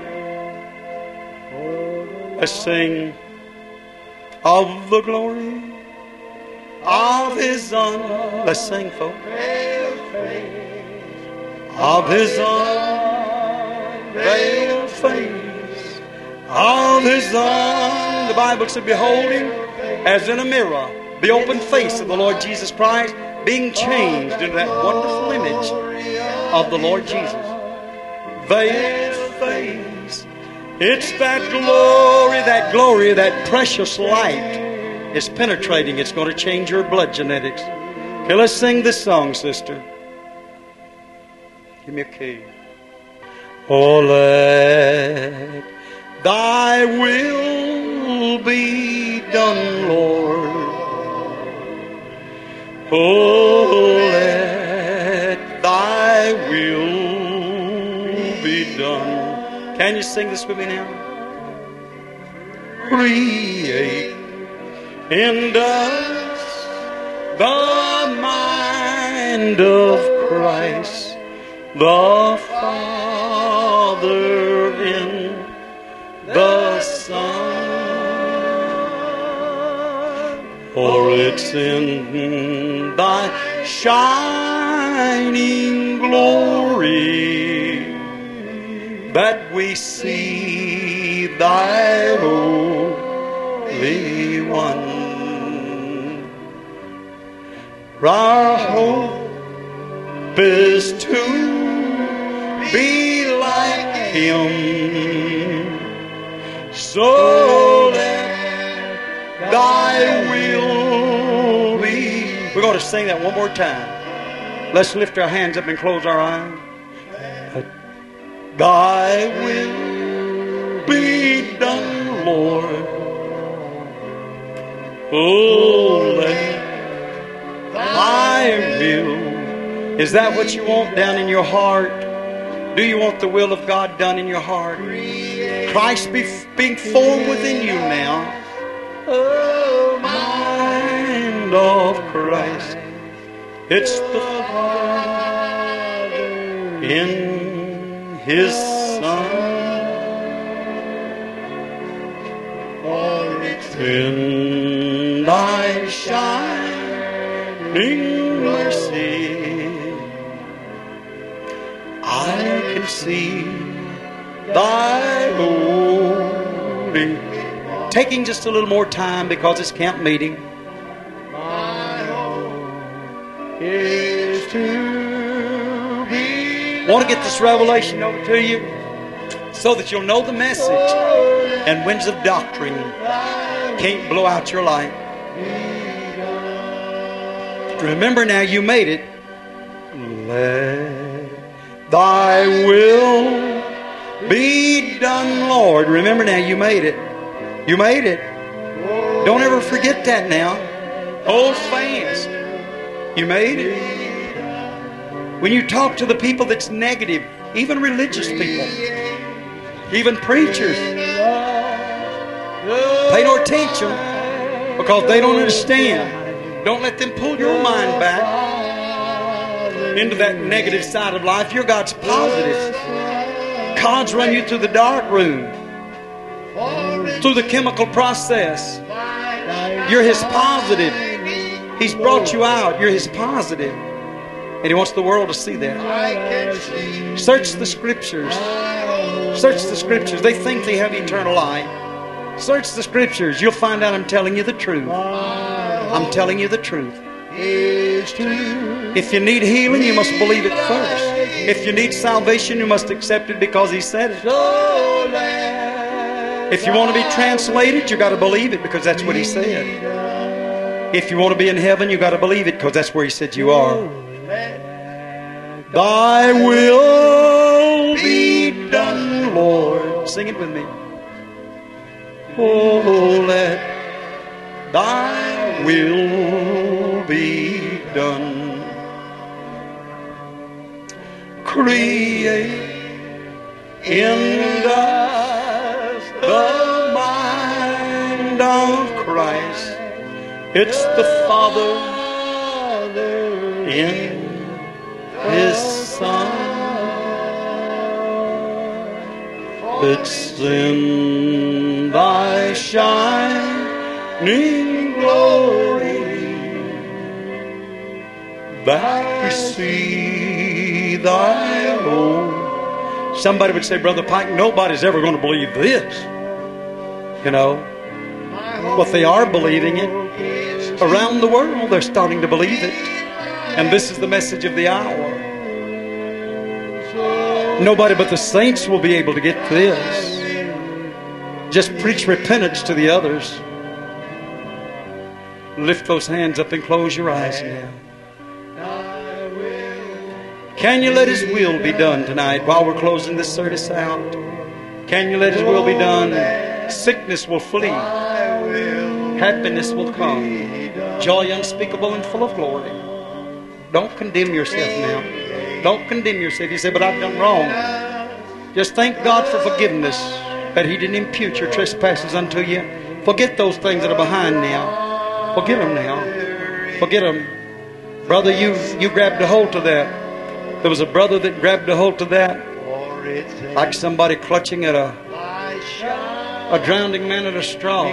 Let's sing of the glory of His un. Let's sing, folks. Of His unveiled face, of His un. The Bible said, beholding as in a mirror the open face of the Lord Jesus Christ, being changed into that wonderful image of the Lord Jesus. Veiled face. It's that glory, that glory, that precious light is penetrating. It's going to change your blood genetics. Okay, let's sing this song, sister. Give me a key. Oh, let Thy will be done, Lord. Oh, let Thy will be done. Can you sing this with me now? Create in us the mind of Christ, the Father in the Son. For it's in Thy shining glory that we see Thy Holy One. Our hope is to be like Him. So let Thy will be. We're going to sing that one more time. Let's lift our hands up and close our eyes. Thy will be done, Lord. Oh, let Thy will. Is that what you want down in your heart? Do you want the will of God done in your heart? Christ be, being formed within you now. Oh, mind of Christ. It's the Father in His Son. For it's in Thy shining mercy I can see Thy holy. Taking just a little more time because it's camp meeting. My hope is to be. Want to get this revelation over to you so that you'll know the message and winds of doctrine can't blow out your light. Remember now, you made it. Let Thy will be done, Lord. Remember now, you made it. You made it. Don't ever forget that now. Hold fast. You made it. When you talk to the people that's negative, even religious people, even preachers, pay no attention because they don't understand. Don't let them pull your mind back into that negative side of life. Your God's positive. God's run you through the dark room, through the chemical process. You're His positive. He's brought you out. You're His positive. And He wants the world to see that. Search the Scriptures. Search the Scriptures. They think they have eternal life. Search the Scriptures. You'll find out I'm telling you the truth. I'm telling you the truth. If you need healing, you must believe it first. If you need salvation, you must accept it because He said it. If you want to be translated, you got to believe it because that's what He said. If you want to be in heaven, you got to believe it because that's where He said you are. Thy will be done, Lord. Sing it with me. Oh, let Thy will be done. Create in us the mind of Christ. It's the Father in His Son. It's in Thy shining glory that we see Thy own. Somebody would say, Brother Pike, nobody's ever going to believe this. You know, but they are believing it. Around the world, they're starting to believe it. And this is the message of the hour. Nobody but the saints will be able to get this. Just preach repentance to the others. Lift those hands up and close your eyes now. Can you let His will be done tonight while we're closing this service out? Can you let His will be done? Sickness will flee. Happiness will come. Joy unspeakable and full of glory. Don't condemn yourself now. Don't condemn yourself. You say, but I've done wrong. Just thank God for forgiveness, that He didn't impute your trespasses unto you. Forget those things that are behind now. Forget them now. Forget them. Brother, you you grabbed a hold of that. There was a brother that grabbed a hold of that, like somebody clutching at a, a drowning man at a straw.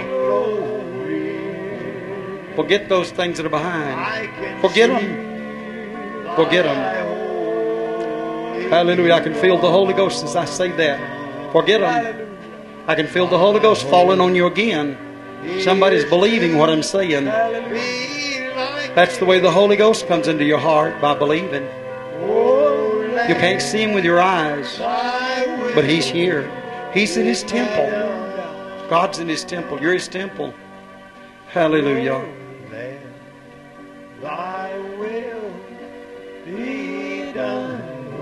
Forget those things that are behind. Forget them. Forget them. Hallelujah. I can feel the Holy Ghost as I say that. Forget them. I can feel the Holy Ghost falling on you again. Somebody's believing what I'm saying. That's the way the Holy Ghost comes into your heart, by believing. You can't see Him with your eyes, but He's here. He's in His temple. God's in His temple. You're His temple. Hallelujah. Thy will be done.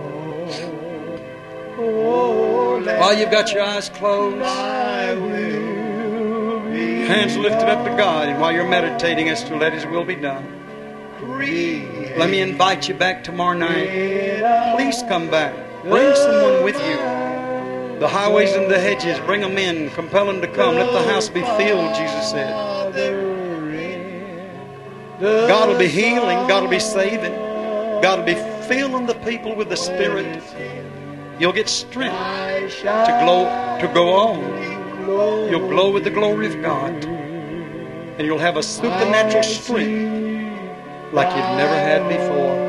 Oh, while you've got your eyes closed, hands lifted up to God, and while you're meditating as to let His will be done, let me invite you back tomorrow night. Please come back. Bring someone with you. The highways and the hedges, bring them in. Compel them to come. Let the house be filled, Jesus said. God will be healing. God will be saving. God will be filling the people with the Spirit. You'll get strength to glow, to go on. You'll glow with the glory of God. And you'll have a supernatural strength like you've never had before.